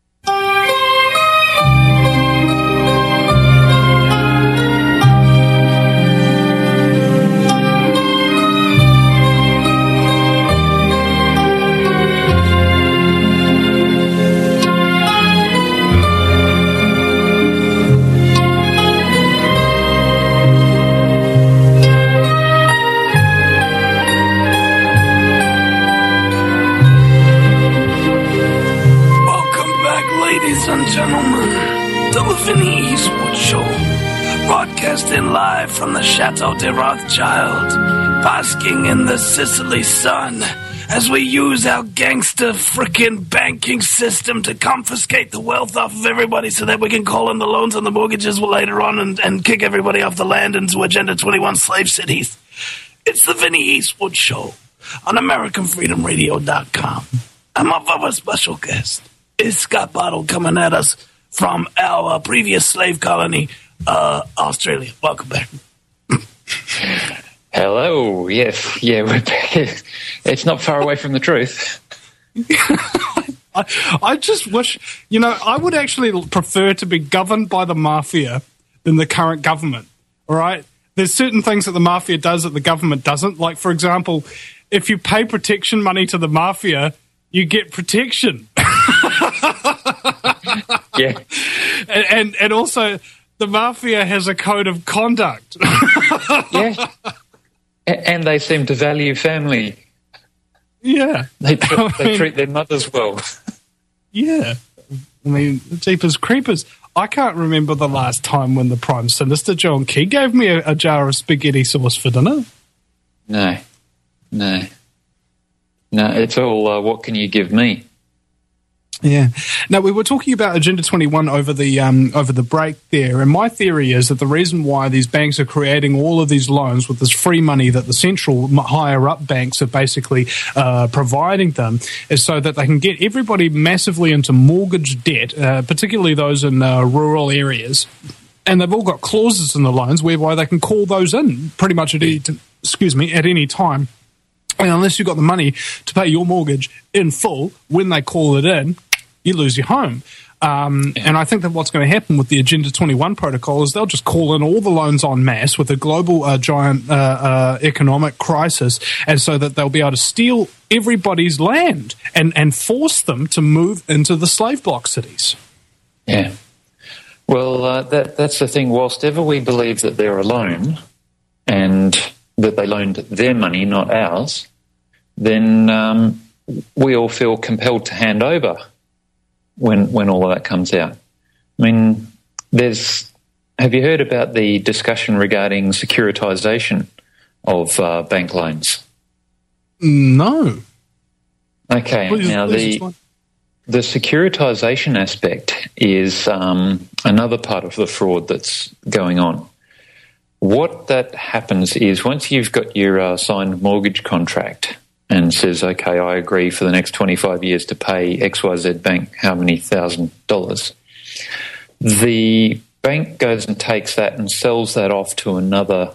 [SPEAKER 10] Broadcasting live from the Chateau de Rothschild, basking in the Sicily sun, as we use our gangster frickin' banking system to confiscate the wealth off of everybody so that we can call in the loans and the mortgages later on and kick everybody off the land into Agenda 21 slave cities. It's the Vinny Eastwood Show on AmericanFreedomRadio.com. And my very special guest is Scott Bottle, coming at us from our previous slave colony, Australia. Welcome back.
[SPEAKER 21] Hello. Yes. Yeah, we're back. It's not far away from the truth.
[SPEAKER 1] I just wish, I would actually prefer to be governed by the mafia than the current government. All right? There's certain things that the mafia does that the government doesn't. Like, for example, if you pay protection money to the mafia, you get protection.
[SPEAKER 21] Yeah.
[SPEAKER 1] And also, the mafia has a code of conduct.
[SPEAKER 21] Yeah. And they seem to value family.
[SPEAKER 1] Yeah.
[SPEAKER 21] They treat their mothers well.
[SPEAKER 1] Yeah. I mean, jeepers creepers. I can't remember the last time when the Prime Minister, John Key, gave me a jar of spaghetti sauce for dinner.
[SPEAKER 21] No, it's all, what can you give me?
[SPEAKER 1] Yeah. Now, we were talking about Agenda 21 over the break there, and my theory is that the reason why these banks are creating all of these loans with this free money that the central higher-up banks are basically providing them is so that they can get everybody massively into mortgage debt, particularly those in rural areas. And they've all got clauses in the loans whereby they can call those in pretty much at any time. And unless you've got the money to pay your mortgage in full, when they call it in, you lose your home. And I think that what's going to happen with the Agenda 21 protocol is they'll just call in all the loans en masse with a global giant economic crisis, and so that they'll be able to steal everybody's land and force them to move into the slave block cities.
[SPEAKER 21] Yeah. Well, that's the thing. Whilst ever we believe that they're alone and that they loaned their money, not ours, then we all feel compelled to hand over when all of that comes out. I mean, have you heard about the discussion regarding securitization of bank loans?
[SPEAKER 1] No.
[SPEAKER 21] Okay, now the securitization aspect is another part of the fraud that's going on. What that happens is once you've got your signed mortgage contract and says, okay, I agree for the next 25 years to pay XYZ Bank how many $1,000, the bank goes and takes that and sells that off to another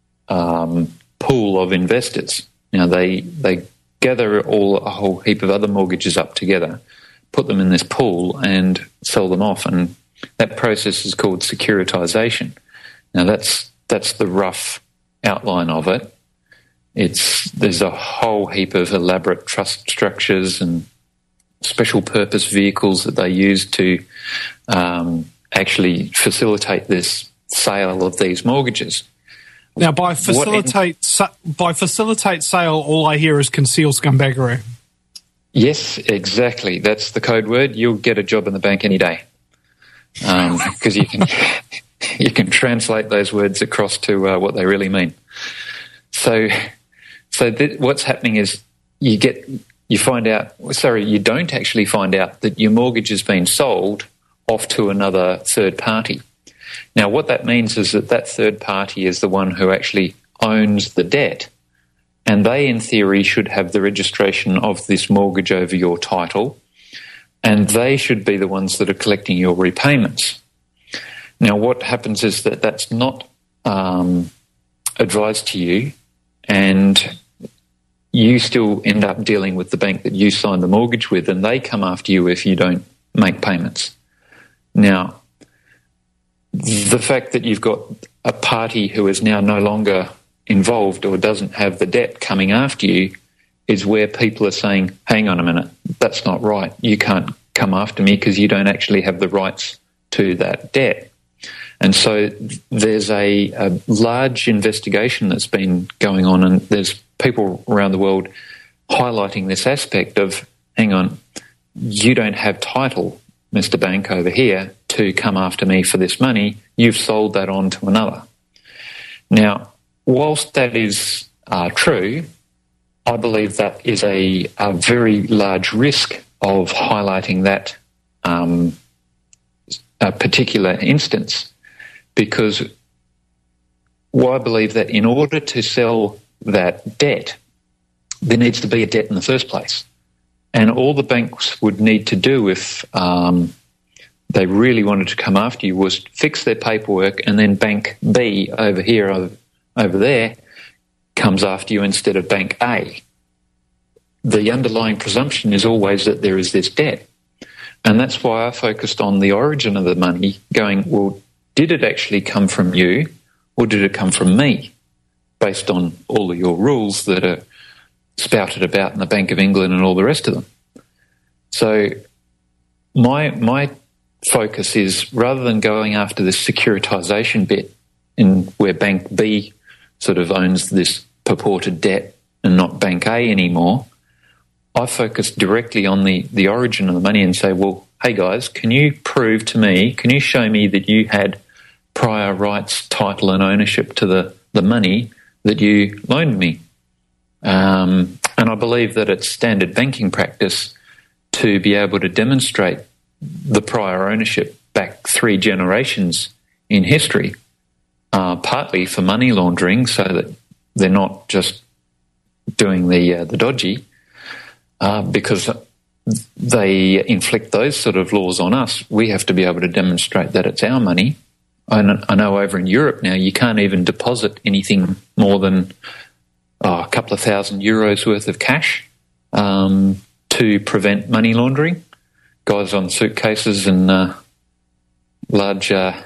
[SPEAKER 21] pool of investors. Now, they gather a whole heap of other mortgages up together, put them in this pool and sell them off, and that process is called securitization. Now, that's the rough outline of it. There's a whole heap of elaborate trust structures and special purpose vehicles that they use to actually facilitate this sale of these mortgages.
[SPEAKER 1] Now, by facilitate sale, all I hear is conceal scumbaggery.
[SPEAKER 21] Yes, exactly. That's the code word. You'll get a job in the bank any day because you can translate those words across to what they really mean. So what's happening is you don't actually find out that your mortgage has been sold off to another third party. Now, what that means is that third party is the one who actually owns the debt, and they, in theory, should have the registration of this mortgage over your title, and they should be the ones that are collecting your repayments. Now, what happens is that that's not advised to you, and you still end up dealing with the bank that you signed the mortgage with, and they come after you if you don't make payments. Now, the fact that you've got a party who is now no longer involved or doesn't have the debt coming after you is where people are saying, hang on a minute, that's not right. You can't come after me because you don't actually have the rights to that debt. And so there's a large investigation that's been going on, and there's people around the world highlighting this aspect of, hang on, you don't have title, Mr. Bank over here, to come after me for this money. You've sold that on to another. Now, whilst that is true, I believe that is a very large risk of highlighting that particular instance, because I believe that in order to sell that debt, there needs to be a debt in the first place. And all the banks would need to do if they really wanted to come after you was fix their paperwork, and then Bank B over here, over there, comes after you instead of Bank A. The underlying presumption is always that there is this debt. And that's why I focused on the origin of the money, going, well, did it actually come from you or did it come from me, based on all of your rules that are spouted about in the Bank of England and all the rest of them. So my focus is, rather than going after this securitization bit in where Bank B sort of owns this purported debt and not Bank A anymore, I focus directly on the origin of the money and say, well, hey guys, can you prove to me, can you show me that you had prior rights, title and ownership to the money that you loaned me? And I believe that it's standard banking practice to be able to demonstrate the prior ownership back 3 generations in history, partly for money laundering, so that they're not just doing the dodgy, because they inflict those sort of laws on us. We have to be able to demonstrate that it's our money. I know over in Europe now you can't even deposit anything more than a couple of €1,000 worth of cash to prevent money laundering. Guys on suitcases and large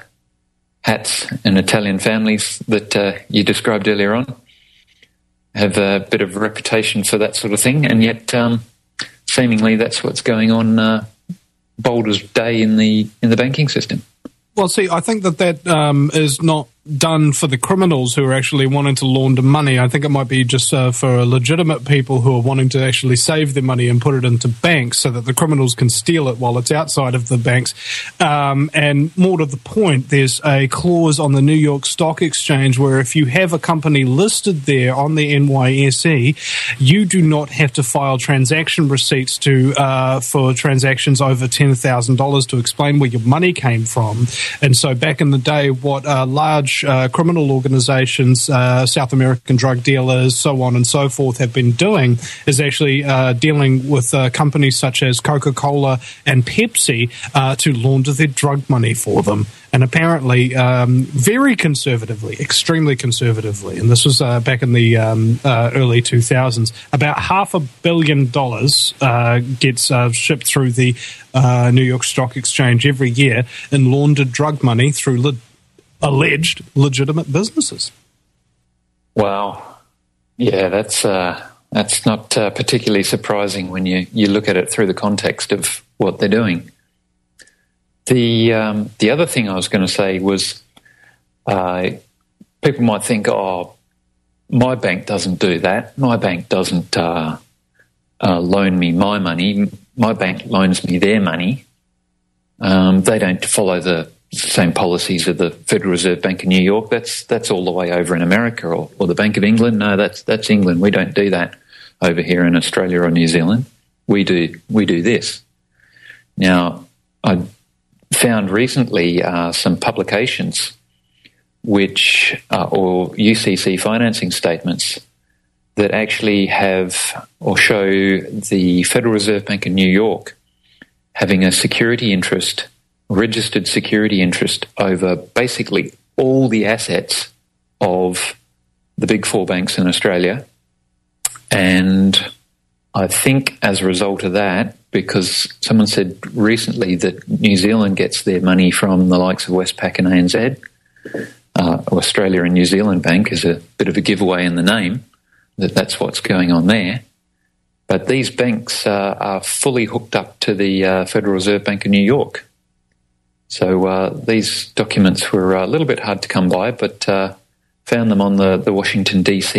[SPEAKER 21] hats in Italian families that you described earlier on have a bit of a reputation for that sort of thing, and yet seemingly that's what's going on bold as day in the banking system.
[SPEAKER 1] Well, see, I think that is not done for the criminals who are actually wanting to launder money. I think it might be just for legitimate people who are wanting to actually save their money and put it into banks so that the criminals can steal it while it's outside of the banks. And more to the point, there's a clause on the New York Stock Exchange where if you have a company listed there on the NYSE, you do not have to file transaction receipts for transactions over $10,000 to explain where your money came from. And so back in the day, what large criminal organizations, South American drug dealers, so on and so forth, have been doing is actually dealing with companies such as Coca-Cola and Pepsi to launder their drug money for them. And apparently, very conservatively, extremely conservatively, and this was back in the early 2000s, about $500 million gets shipped through the New York Stock Exchange every year in laundered drug money through alleged legitimate businesses.
[SPEAKER 21] Wow. Yeah, that's not particularly surprising when you look at it through the context of what they're doing. The other thing I was going to say was people might think, oh, my bank doesn't do that. My bank doesn't loan me my money. My bank loans me their money. They don't follow the same policies of the Federal Reserve Bank of New York. That's all the way over in America, or the Bank of England. No, that's England. We don't do that over here in Australia or New Zealand. We do this. Now, I found recently some publications which or UCC financing statements that actually have or show the Federal Reserve Bank of New York having a security interest, registered security interest over basically all the assets of the big 4 banks in Australia. And I think as a result of that, because someone said recently that New Zealand gets their money from the likes of Westpac and ANZ, Australia and New Zealand Bank is a bit of a giveaway in the name, that's what's going on there. But these banks are fully hooked up to the Federal Reserve Bank of New York. So these documents were a little bit hard to come by, but found them on the Washington, D.C.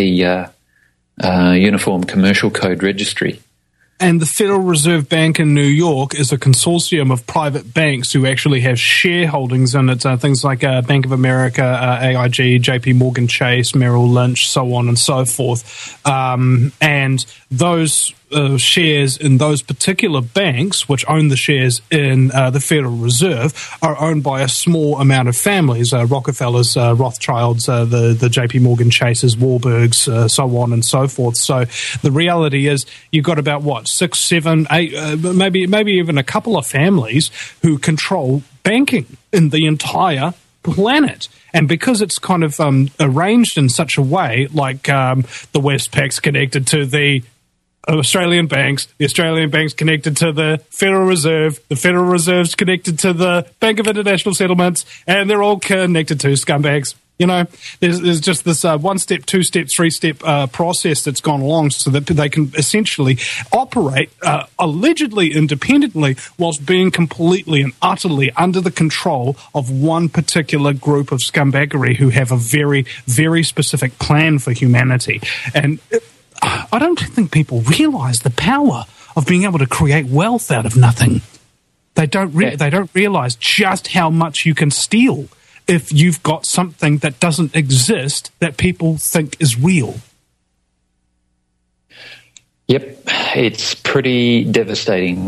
[SPEAKER 21] Uniform Commercial Code Registry.
[SPEAKER 1] And the Federal Reserve Bank in New York is a consortium of private banks who actually have shareholdings in it, things like Bank of America, AIG, JP Morgan Chase, Merrill Lynch, so on and so forth. And those shares in those particular banks, which own the shares in the Federal Reserve, are owned by a small amount of families, Rockefellers, Rothschilds, the JP Morgan Chases, Warburgs, so on and so forth. So the reality is you've got about, 6, 7, 8, maybe even a couple of families who control banking in the entire planet. And because it's kind of arranged in such a way, like the Westpac's connected to the Australian banks, the Australian banks connected to the Federal Reserve Reserve's connected to the Bank of International Settlements, and they're all connected to scumbags. You know, there's just this 1-step, 2-step, 3-step process that's gone along so that they can essentially operate allegedly independently whilst being completely and utterly under the control of one particular group of scumbaggery who have a very, very specific plan for humanity. And I don't think people realise the power of being able to create wealth out of nothing. They don't realise just how much you can steal if you've got something that doesn't exist that people think is real.
[SPEAKER 21] Yep, it's pretty devastating what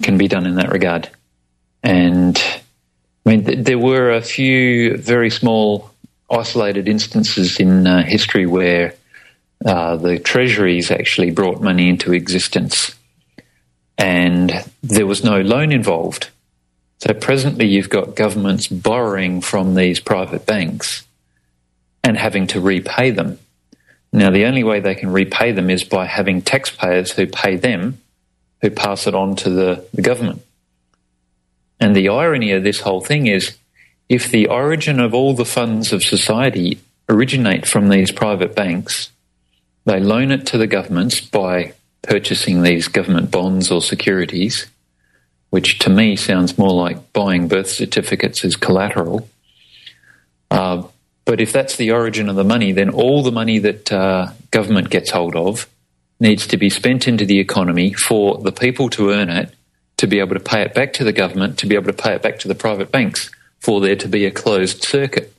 [SPEAKER 21] can be done in that regard. And I mean, there were a few very small, isolated instances in history where the treasuries actually brought money into existence, and there was no loan involved. So presently, you've got governments borrowing from these private banks and having to repay them. Now, the only way they can repay them is by having taxpayers who pay them, who pass it on to the government. And the irony of this whole thing is, if the origin of all the funds of society originate from these private banks, they loan it to the governments by purchasing these government bonds or securities, which to me sounds more like buying birth certificates as collateral. But if that's the origin of the money, then all the money that government gets hold of needs to be spent into the economy for the people to earn it, to be able to pay it back to the government, to be able to pay it back to the private banks, for there to be a closed circuit.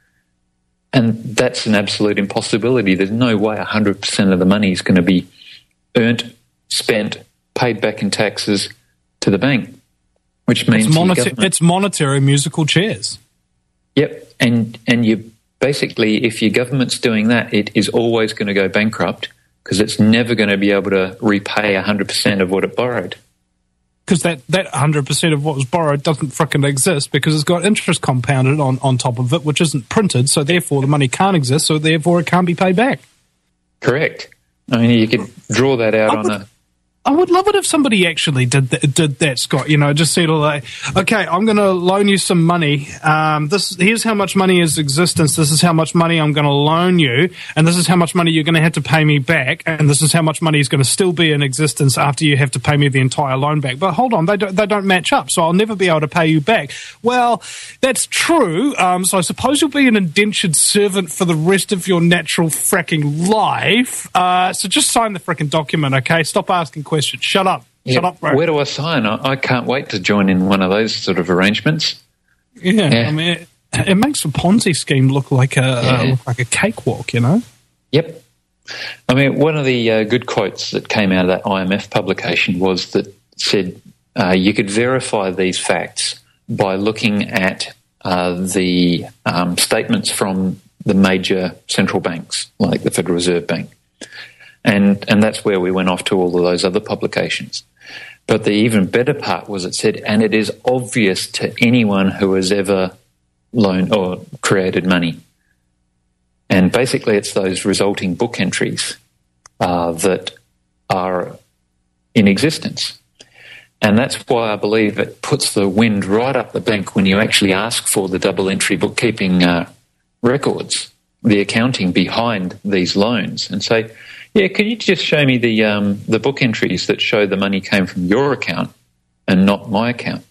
[SPEAKER 21] And that's an absolute impossibility. There's no way 100% of the money is going to be earned, spent, paid back in taxes to the bank, which means
[SPEAKER 1] it's monetary musical chairs.
[SPEAKER 21] Yep, and you basically, if your government's doing that, it is always going to go bankrupt because it's never going to be able to repay 100% of what it borrowed.
[SPEAKER 1] Because that 100% of what was borrowed doesn't frickin' exist because it's got interest compounded on top of it, which isn't printed, so therefore the money can't exist, so therefore it can't be paid back.
[SPEAKER 21] Correct. I mean, you could draw that out
[SPEAKER 1] I would love it if somebody actually did that, Scott. You know, just said, like, okay, I'm going to loan you some money. Here's how much money is existence. This is how much money I'm going to loan you, and this is how much money you're going to have to pay me back, and this is how much money is going to still be in existence after you have to pay me the entire loan back. But hold on, they don't match up, so I'll never be able to pay you back. Well, that's true. So I suppose you'll be an indentured servant for the rest of your natural fracking life. So just sign the frickin' document, okay? Stop asking questions. Shut up.
[SPEAKER 21] Yeah.
[SPEAKER 1] Shut up, bro.
[SPEAKER 21] Where do I sign? I can't wait to join in one of those sort of arrangements.
[SPEAKER 1] Yeah. I mean, it makes the Ponzi scheme look like a cakewalk, you know?
[SPEAKER 21] Yep. I mean, one of the good quotes that came out of that IMF publication was that said you could verify these facts by looking at the statements from the major central banks, like the Federal Reserve Bank. And that's where we went off to all of those other publications. But the even better part was it said, and it is obvious to anyone who has ever loaned or created money. And basically it's those resulting book entries that are in existence. And that's why I believe it puts the wind right up the bank when you actually ask for the double entry bookkeeping records, the accounting behind these loans, and say, yeah, could you just show me the book entries that show the money came from your account and not my account?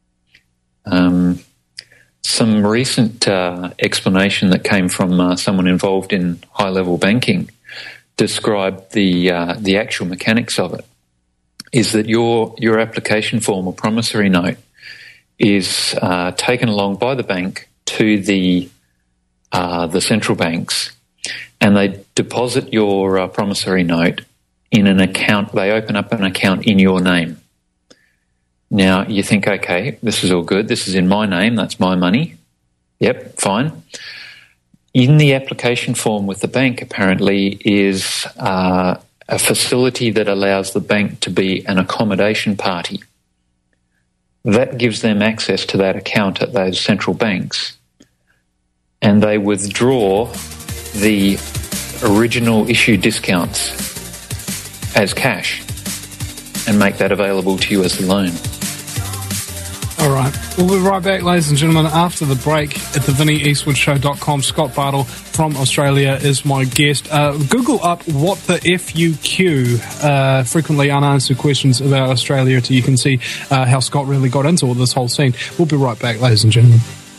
[SPEAKER 21] Some recent explanation that came from someone involved in high-level banking described the actual mechanics of it. Is that your application form or promissory note is taken along by the bank to the central banks, and they deposit your promissory note in an account. They open up an account in your name. Now, you think, okay, this is all good. This is in my name. That's my money. Yep, fine. In the application form with the bank, apparently, is a facility that allows the bank to be an accommodation party. That gives them access to that account at those central banks, and they withdraw the original issue discounts as cash and make that available to you as a loan.
[SPEAKER 1] All right. We'll be right back, ladies and gentlemen, after the break at the VinnyEastwoodShow.com. Scott Bartle from Australia is my guest. Google up what the FUQ, frequently unanswered questions about Australia, so you can see how Scott really got into all this whole scene. We'll be right back, ladies and gentlemen.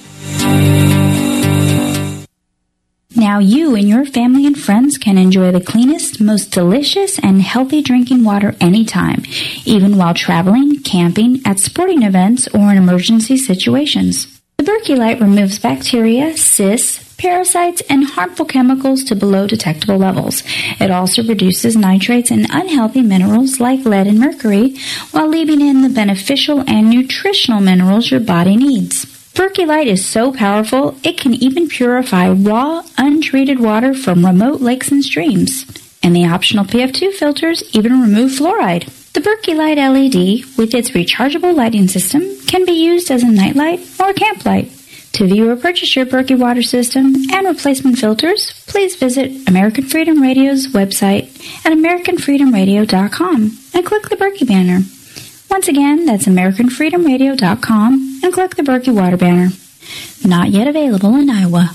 [SPEAKER 13] Now you and your family and friends can enjoy the cleanest, most delicious, and healthy drinking water anytime, even while traveling, camping, at sporting events, or in emergency situations. The Berkey Light removes bacteria, cysts, parasites, and harmful chemicals to below detectable levels. It also reduces nitrates and unhealthy minerals like lead and mercury, while leaving in the beneficial and nutritional minerals your body needs. Berkeylight is so powerful, it can even purify raw, untreated water from remote lakes and streams. And the optional PF2 filters even remove fluoride. The Berkeylight LED, with its rechargeable lighting system, can be used as a nightlight or camp light. To view or purchase your Berkey water system and replacement filters, please visit American Freedom Radio's website at AmericanFreedomRadio.com and click the Berkey banner. Once again, that's AmericanFreedomRadio.com and click the Berkey water banner. Not yet available in Iowa.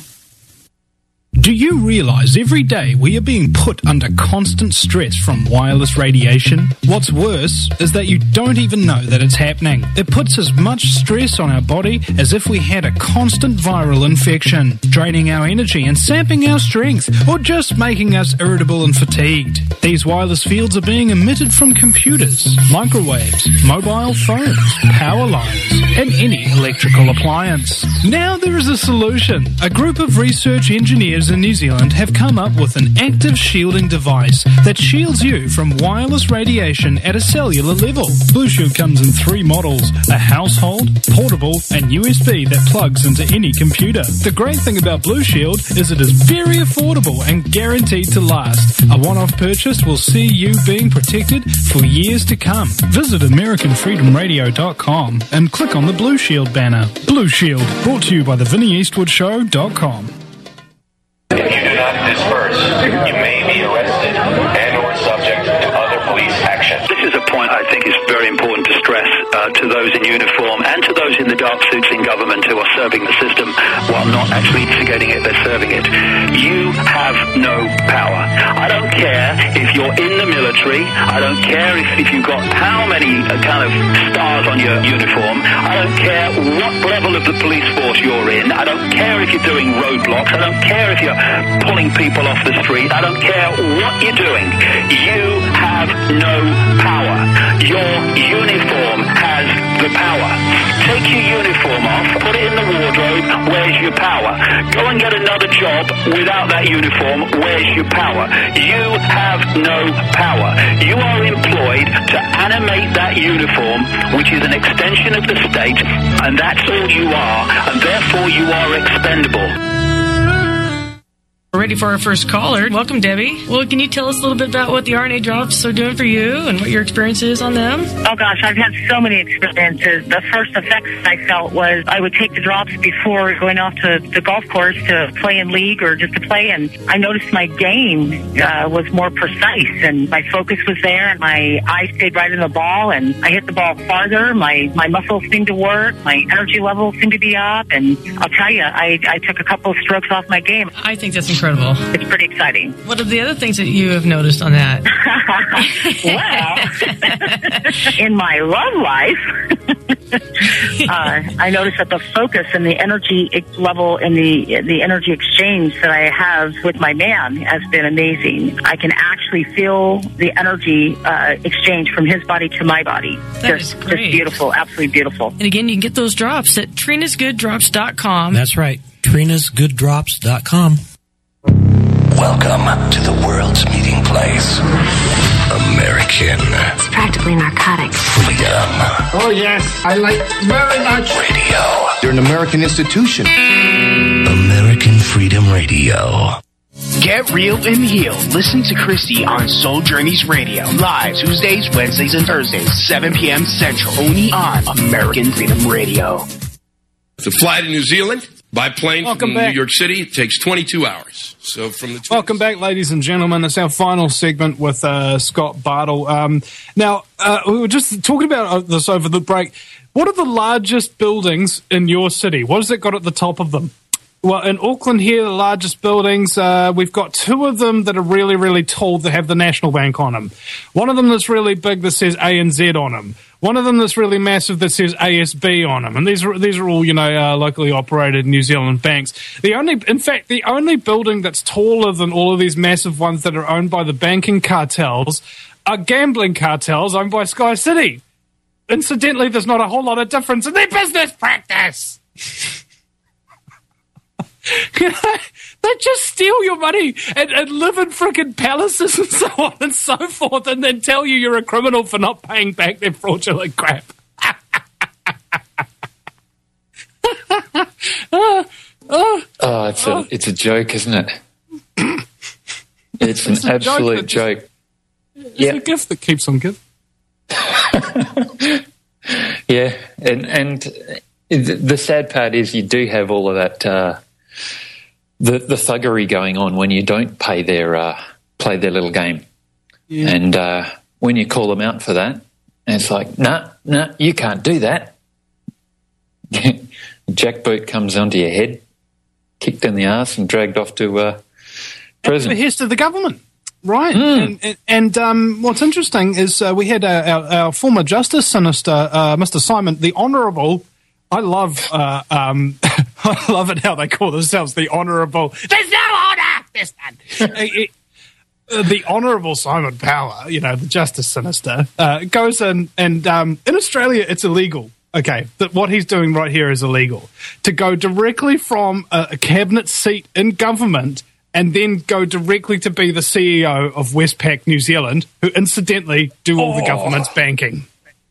[SPEAKER 14] Do you realize every day we are being put under constant stress from wireless radiation? What's worse is that you don't even know that it's happening. It puts as much stress on our body as if we had a constant viral infection, draining our energy and sapping our strength, or just making us irritable and fatigued. These wireless fields are being emitted from computers, microwaves, mobile phones, power lines, and any electrical appliance. Now there is a solution. A group of research engineers in New Zealand have come up with an active shielding device that shields you from wireless radiation at a cellular level. Blue Shield comes in 3 models: a household, portable, and USB that plugs into any computer. The great thing about Blue Shield is it is very affordable and guaranteed to last. A one-off purchase will see you being protected for years to come. Visit AmericanFreedomRadio.com and click on the Blue Shield banner. Blue Shield, brought to you by TheVinnyEastwoodShow.com.
[SPEAKER 15] If you do not disperse, you may be arrested and or subject to other police action.
[SPEAKER 16] This is a point I think is very important to stress to those in uniform and to those in the dark suits in government who are serving the system while not actually instigating it, they're serving it. You have no power. I don't care if you're in the military. I don't care if you've got how many kind of stars on your uniform. I don't care what level of the police force you're in. I don't care if you're doing roadblocks. I don't care if you're pulling people off the street. I don't care what you're doing. You have no power. Your uniform has the power. Take your uniform off, put it in the wardrobe, where's your power? Go and get another job without that uniform, where's your power? You have no power. You are employed to animate that uniform, which is an extension of the state, and that's all you are, and therefore you are expendable.
[SPEAKER 4] We're ready for our first caller. Welcome, Debbie. Well, can you tell us a little bit about what the RNA drops are doing for you and what your experience is on them?
[SPEAKER 17] Oh, gosh, I've had so many experiences. The first effects I felt was I would take the drops before going off to the golf course to play in league or just to play, and I noticed my game was more precise, and my focus was there, and my eye stayed right in the ball, and I hit the ball farther. My muscles seemed to work. My energy levels seemed to be up, and I'll tell you, I took a couple of strokes off my game.
[SPEAKER 4] I think that's incredible.
[SPEAKER 17] It's pretty exciting.
[SPEAKER 4] What are the other things that you have noticed on that?
[SPEAKER 17] Well, in my love life, I noticed that the focus and the energy level and the energy exchange that I have with my man has been amazing. I can actually feel the energy exchange from his body to my body. Just beautiful, absolutely beautiful.
[SPEAKER 4] And again, you can get those drops at TrinasGoodDrops.com.
[SPEAKER 18] That's right, TrinasGoodDrops.com.
[SPEAKER 9] Welcome to the world's meeting place. American.
[SPEAKER 8] It's practically narcotics.
[SPEAKER 9] Freedom.
[SPEAKER 8] Oh, yes. I like very much.
[SPEAKER 9] Radio.
[SPEAKER 11] You're an American institution.
[SPEAKER 9] American Freedom Radio.
[SPEAKER 10] Get real and heal. Listen to Christy on Soul Journeys Radio. Live Tuesdays, Wednesdays, and Thursdays, 7 p.m. Central. Only on American Freedom Radio.
[SPEAKER 23] To fly to New Zealand by plane from
[SPEAKER 1] back.
[SPEAKER 23] New York City, it takes 22 hours. So from the
[SPEAKER 1] Welcome back, ladies and gentlemen. It's our final segment with Scott Bartle. Now, we were just talking about this over the break. What are the largest buildings in your city? What has it got at the top of them? Well, in Auckland here, the largest buildings, we've got 2 of them that are really, really tall that have the National Bank on them. One of them that's really big that says ANZ on them. One of them that's really massive that says ASB on them. And these are all, locally operated New Zealand banks. The only building that's taller than all of these massive ones that are owned by the banking cartels are gambling cartels owned by Sky City. Incidentally, there's not a whole lot of difference in their business practice. They just steal your money and live in frickin' palaces and so on and so forth, and then tell you you're a criminal for not paying back their fraudulent crap.
[SPEAKER 21] It's a joke, isn't it? It's an absolute joke.
[SPEAKER 1] It's a gift that keeps on giving.
[SPEAKER 21] Yeah, and the sad part is you do have all of that, the thuggery going on when you don't play their little game. Yeah. And when you call them out for that, it's like, nah, you can't do that. Jackboot comes onto your head, kicked in the arse and dragged off to prison.
[SPEAKER 1] At the behest of the government. Right, and what's interesting is we had our former Justice Sinister, Mr. Simon, the Honourable. I love I love it how they call themselves the Honourable. There's no honour. There's none. The Honourable Simon Power, the Justice Sinister, goes in, and in Australia it's illegal. Okay, that what he's doing right here is illegal. To go directly from a cabinet seat in government and then go directly to be the CEO of Westpac New Zealand, who incidentally do all the government's banking.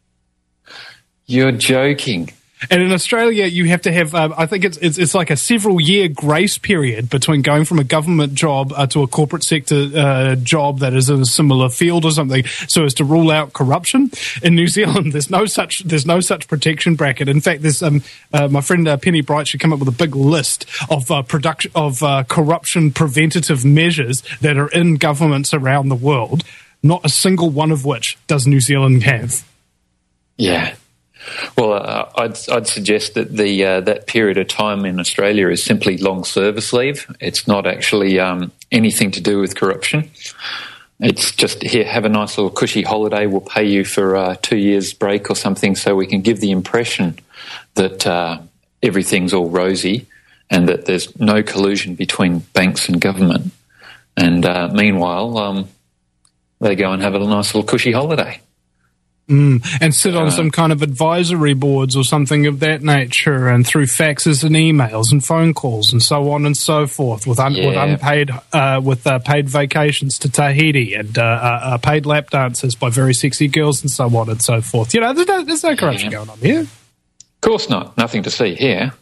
[SPEAKER 21] You're joking.
[SPEAKER 1] And in Australia, you have to have, I think it's like a several-year grace period between going from a government job to a corporate sector job that is in a similar field or something, so as to rule out corruption. In New Zealand, there's no such protection bracket. In fact, there's my friend Penny Bright should come up with a big list of corruption preventative measures that are in governments around the world. Not a single one of which does New Zealand have.
[SPEAKER 21] Yeah. Well, I'd suggest that that period of time in Australia is simply long service leave. It's not actually anything to do with corruption. It's just, here, have a nice little cushy holiday. We'll pay you for 2 years break or something, so we can give the impression that everything's all rosy and that there's no collusion between banks and government. And meanwhile, they go and have a nice little cushy holiday.
[SPEAKER 1] And sit on some kind of advisory boards or something of that nature, and through faxes and emails and phone calls and so on and so forth, with unpaid, paid vacations to Tahiti and paid lap dances by very sexy girls and so on and so forth. There's no corruption going on here.
[SPEAKER 21] Of course not. Nothing to see here.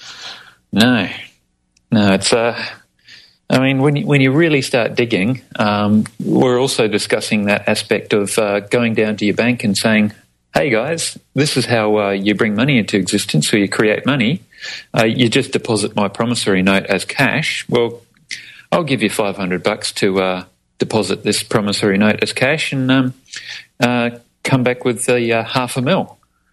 [SPEAKER 21] No, it's I mean, when you really start digging, we're also discussing that aspect of going down to your bank and saying, hey guys, this is how you bring money into existence, or you create money. You just deposit my promissory note as cash. Well, I'll give you $500 to deposit this promissory note as cash and come back with $500,000.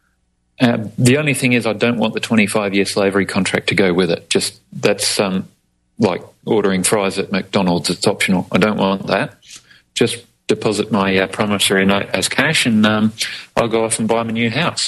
[SPEAKER 21] The only thing is I don't want the 25-year slavery contract to go with it. Just that's like ordering fries at McDonald's. It's optional. I don't want that. Just deposit my promissory note as cash, and I'll go off and buy my new house.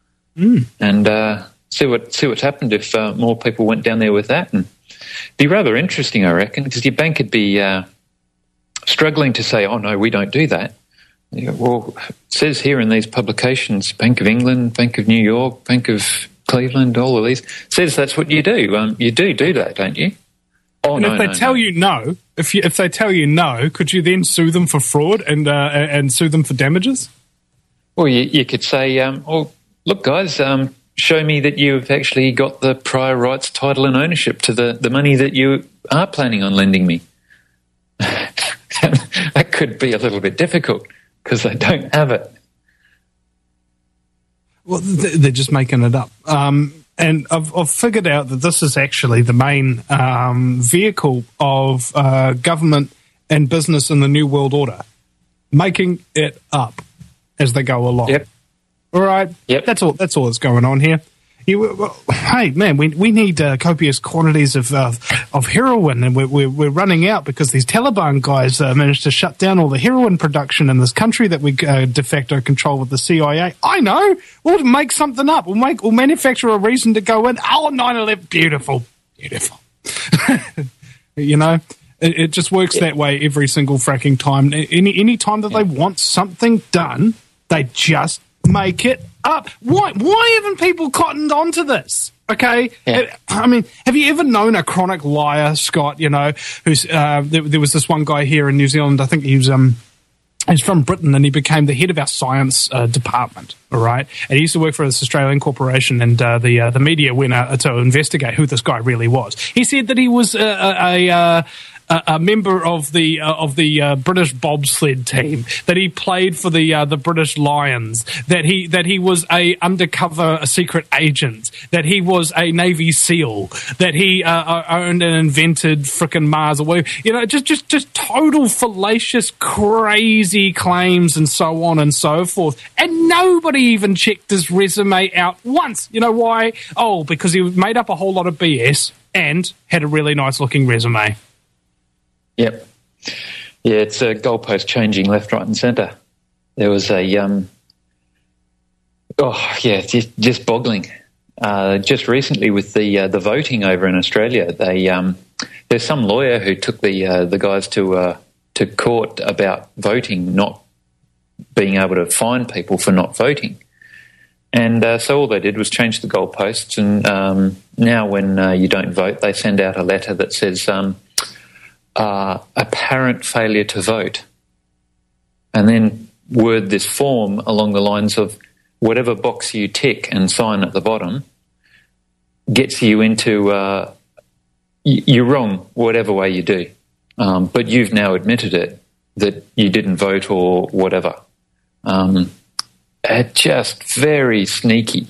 [SPEAKER 21] And see what's happened if more people went down there with that. And it'd be rather interesting, I reckon, because your bank would be struggling to say, oh no, we don't do that. Well, it says here in these publications, Bank of England, Bank of New York, Bank of Cleveland, all of these, says that's what you do. You do that, don't you? Oh,
[SPEAKER 1] and if they tell you no, if they tell you no, could you then sue them for fraud and sue them for damages?
[SPEAKER 21] Well, you could say, oh, look, guys, show me that you've actually got the prior rights, title and ownership to the money that you are planning on lending me. That could be a little bit difficult because they don't have it.
[SPEAKER 1] Well, they're just making it up. And I've figured out that this is actually the main vehicle of government and business in the New World Order, making it up as they go along.
[SPEAKER 21] Yep.
[SPEAKER 1] All right.
[SPEAKER 21] Yep.
[SPEAKER 1] That's all that's going on here. Hey man, we need copious quantities of heroin, and we're running out because these Taliban guys managed to shut down all the heroin production in this country that we de facto control with the CIA. I know. We'll make something up. We'll manufacture a reason to go in. Oh, 9/11, beautiful. It just works that way every single fracking time. Any time that they want something done, they just make it up. Why haven't people cottoned on to this? Okay, yeah. I mean, have you ever known a chronic liar, Scott? You know, who's there was this one guy here in New Zealand. I think he's from Britain, and he became the head of our science department. All right, and he used to work for this Australian corporation, and the media went to investigate who this guy really was. He said that he was a member of the British bobsled team, that he played for the British Lions, that he was a secret agent, that he was a Navy SEAL, that he owned and invented frickin' Mars or whatever. You know, just total fallacious, crazy claims and so on and so forth. And nobody even checked his resume out once. You know why? Oh, because he made up a whole lot of BS and had a really nice looking resume.
[SPEAKER 21] Yep. Yeah, it's a goalpost changing left, right and centre. There was a, just boggling. Just recently with the voting over in Australia, there's some lawyer who took the guys to court about voting, not being able to fine people for not voting. And so all they did was change the goalposts, and now when you don't vote, they send out a letter that says apparent failure to vote, and then word this form along the lines of whatever box you tick and sign at the bottom gets you into you're wrong whatever way you do, but you've now admitted it, that you didn't vote or whatever. Just very sneaky.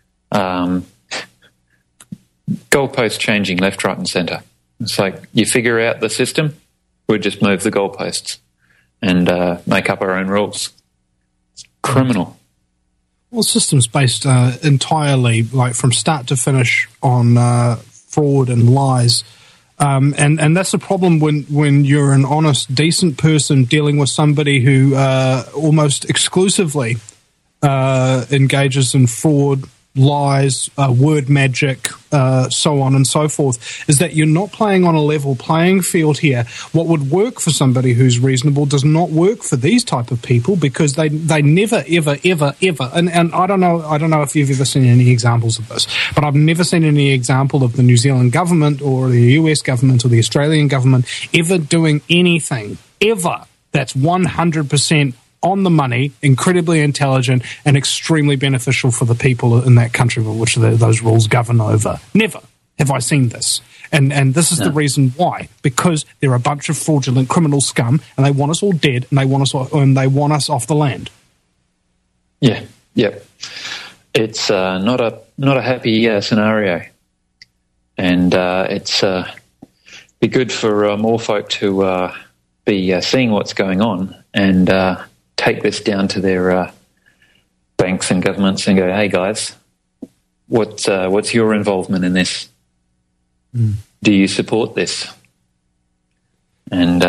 [SPEAKER 21] Goalpost changing left, right and centre. It's like you figure out the system, we'll just move the goalposts and make up our own rules. It's criminal.
[SPEAKER 1] Well, systems based entirely, like from start to finish, on fraud and lies. And that's the problem when you're an honest, decent person dealing with somebody who almost exclusively engages in fraud, lies, word magic, so on and so forth, is that you're not playing on a level playing field here. What would work for somebody who's reasonable does not work for these type of people, because they never, ever, ever, ever, and I don't know if you've ever seen any examples of this, but I've never seen any example of the New Zealand government or the US government or the Australian government ever doing anything, ever, that's 100% on the money, incredibly intelligent, and extremely beneficial for the people in that country which those rules govern over. Never have I seen this. And this is the reason why. Because they're a bunch of fraudulent criminal scum, and they want us all dead, and they want us off the land.
[SPEAKER 21] Yeah, yep. It's not a happy scenario. And it's be good for more folk to be seeing what's going on and take this down to their banks and governments and go, hey guys, what's your involvement in this? Do you support this? And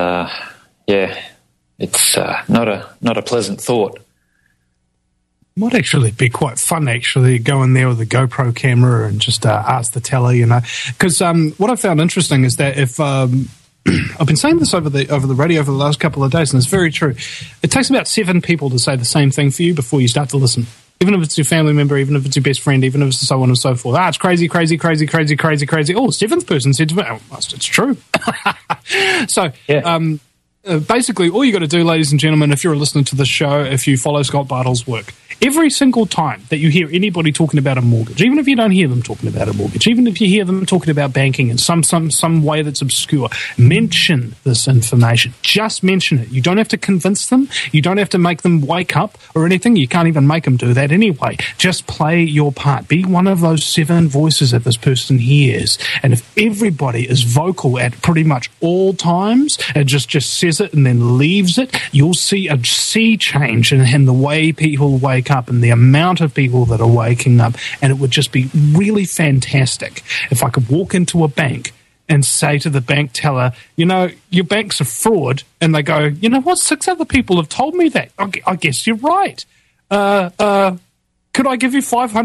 [SPEAKER 21] it's not a pleasant thought.
[SPEAKER 1] Might actually be quite fun, actually, go in there with a GoPro camera and just ask the teller, you know. Because what I found interesting is that if I've been saying this over the radio for the last couple of days, and it's very true. It takes about 7 people to say the same thing for you before you start to listen. Even if it's your family member, even if it's your best friend, even if it's so on and so forth. It's crazy, crazy, crazy, crazy, crazy, crazy. Oh, 7th person said to me, it's true. So, basically, all you got to do, ladies and gentlemen, if you're listening to this show, if you follow Scott Bartle's work, every single time that you hear anybody talking about a mortgage, even if you don't hear them talking about a mortgage, even if you hear them talking about banking in some way that's obscure, mention this information. Just mention it. You don't have to convince them. You don't have to make them wake up or anything. You can't even make them do that anyway. Just play your part. Be one of those 7 voices that this person hears. And if everybody is vocal at pretty much all times and just says it and then leaves it, you'll see a sea change in the way people wake up and the amount of people that are waking up. And it would just be really fantastic if I could walk into a bank and say to the bank teller, you know, your bank's a fraud, and they go, you know what, 6 other people have told me that. I guess you're right. Could I give you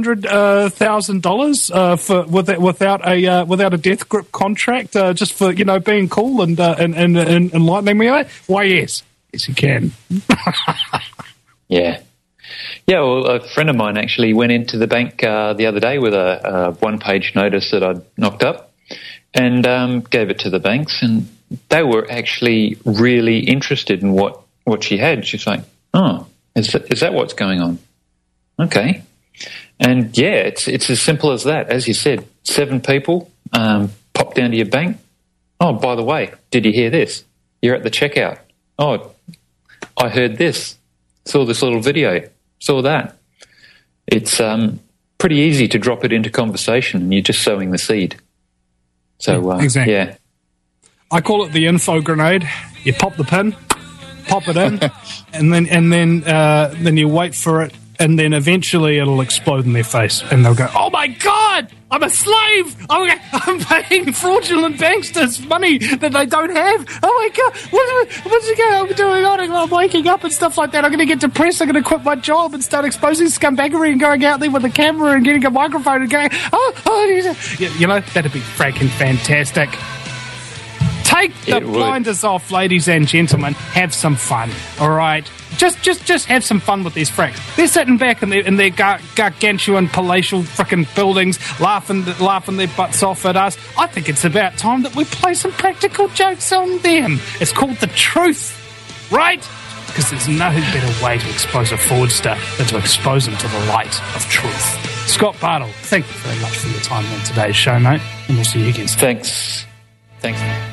[SPEAKER 1] $500,000 without a death grip contract, just for, you know, being cool and enlightening me? Why, yes, you can.
[SPEAKER 21] Yeah. Yeah, well, a friend of mine actually went into the bank the other day with a one-page notice that I'd knocked up and gave it to the banks, and they were actually really interested in what she had. She's like, oh, is that what's going on? Okay. And, yeah, it's as simple as that. As you said, 7 people pop down to your bank. Oh, by the way, did you hear this? You're at the checkout. Oh, I heard this. Saw this little video. Saw that. It's pretty easy to drop it into conversation, and you're just sowing the seed. So,
[SPEAKER 1] exactly.
[SPEAKER 21] Yeah.
[SPEAKER 1] I call it the info grenade. You pop the pin, pop it in, and then you wait for it, and then eventually it'll explode in their face, and they'll go, "Oh my God, I'm a slave! I'm paying fraudulent banksters money that they don't have. Oh my God, what's I'm doing on? I'm waking up and stuff like that. I'm going to get depressed. I'm going to quit my job and start exposing scumbaggery and going out there with a camera and getting a microphone and going, you know, that'd be freaking fantastic." Take the blinders off, ladies and gentlemen. Have some fun, all right? Just have some fun with these fricks. They're sitting back in their gargantuan palatial frickin' buildings, laughing their butts off at us. I think it's about time that we play some practical jokes on them. It's called The Truth, right? Because there's no better way to expose a fraudster than to expose them to the light of truth. Scott Bartle, thank you very much for your time on today's show, mate, and we'll see you again soon.
[SPEAKER 21] Thanks.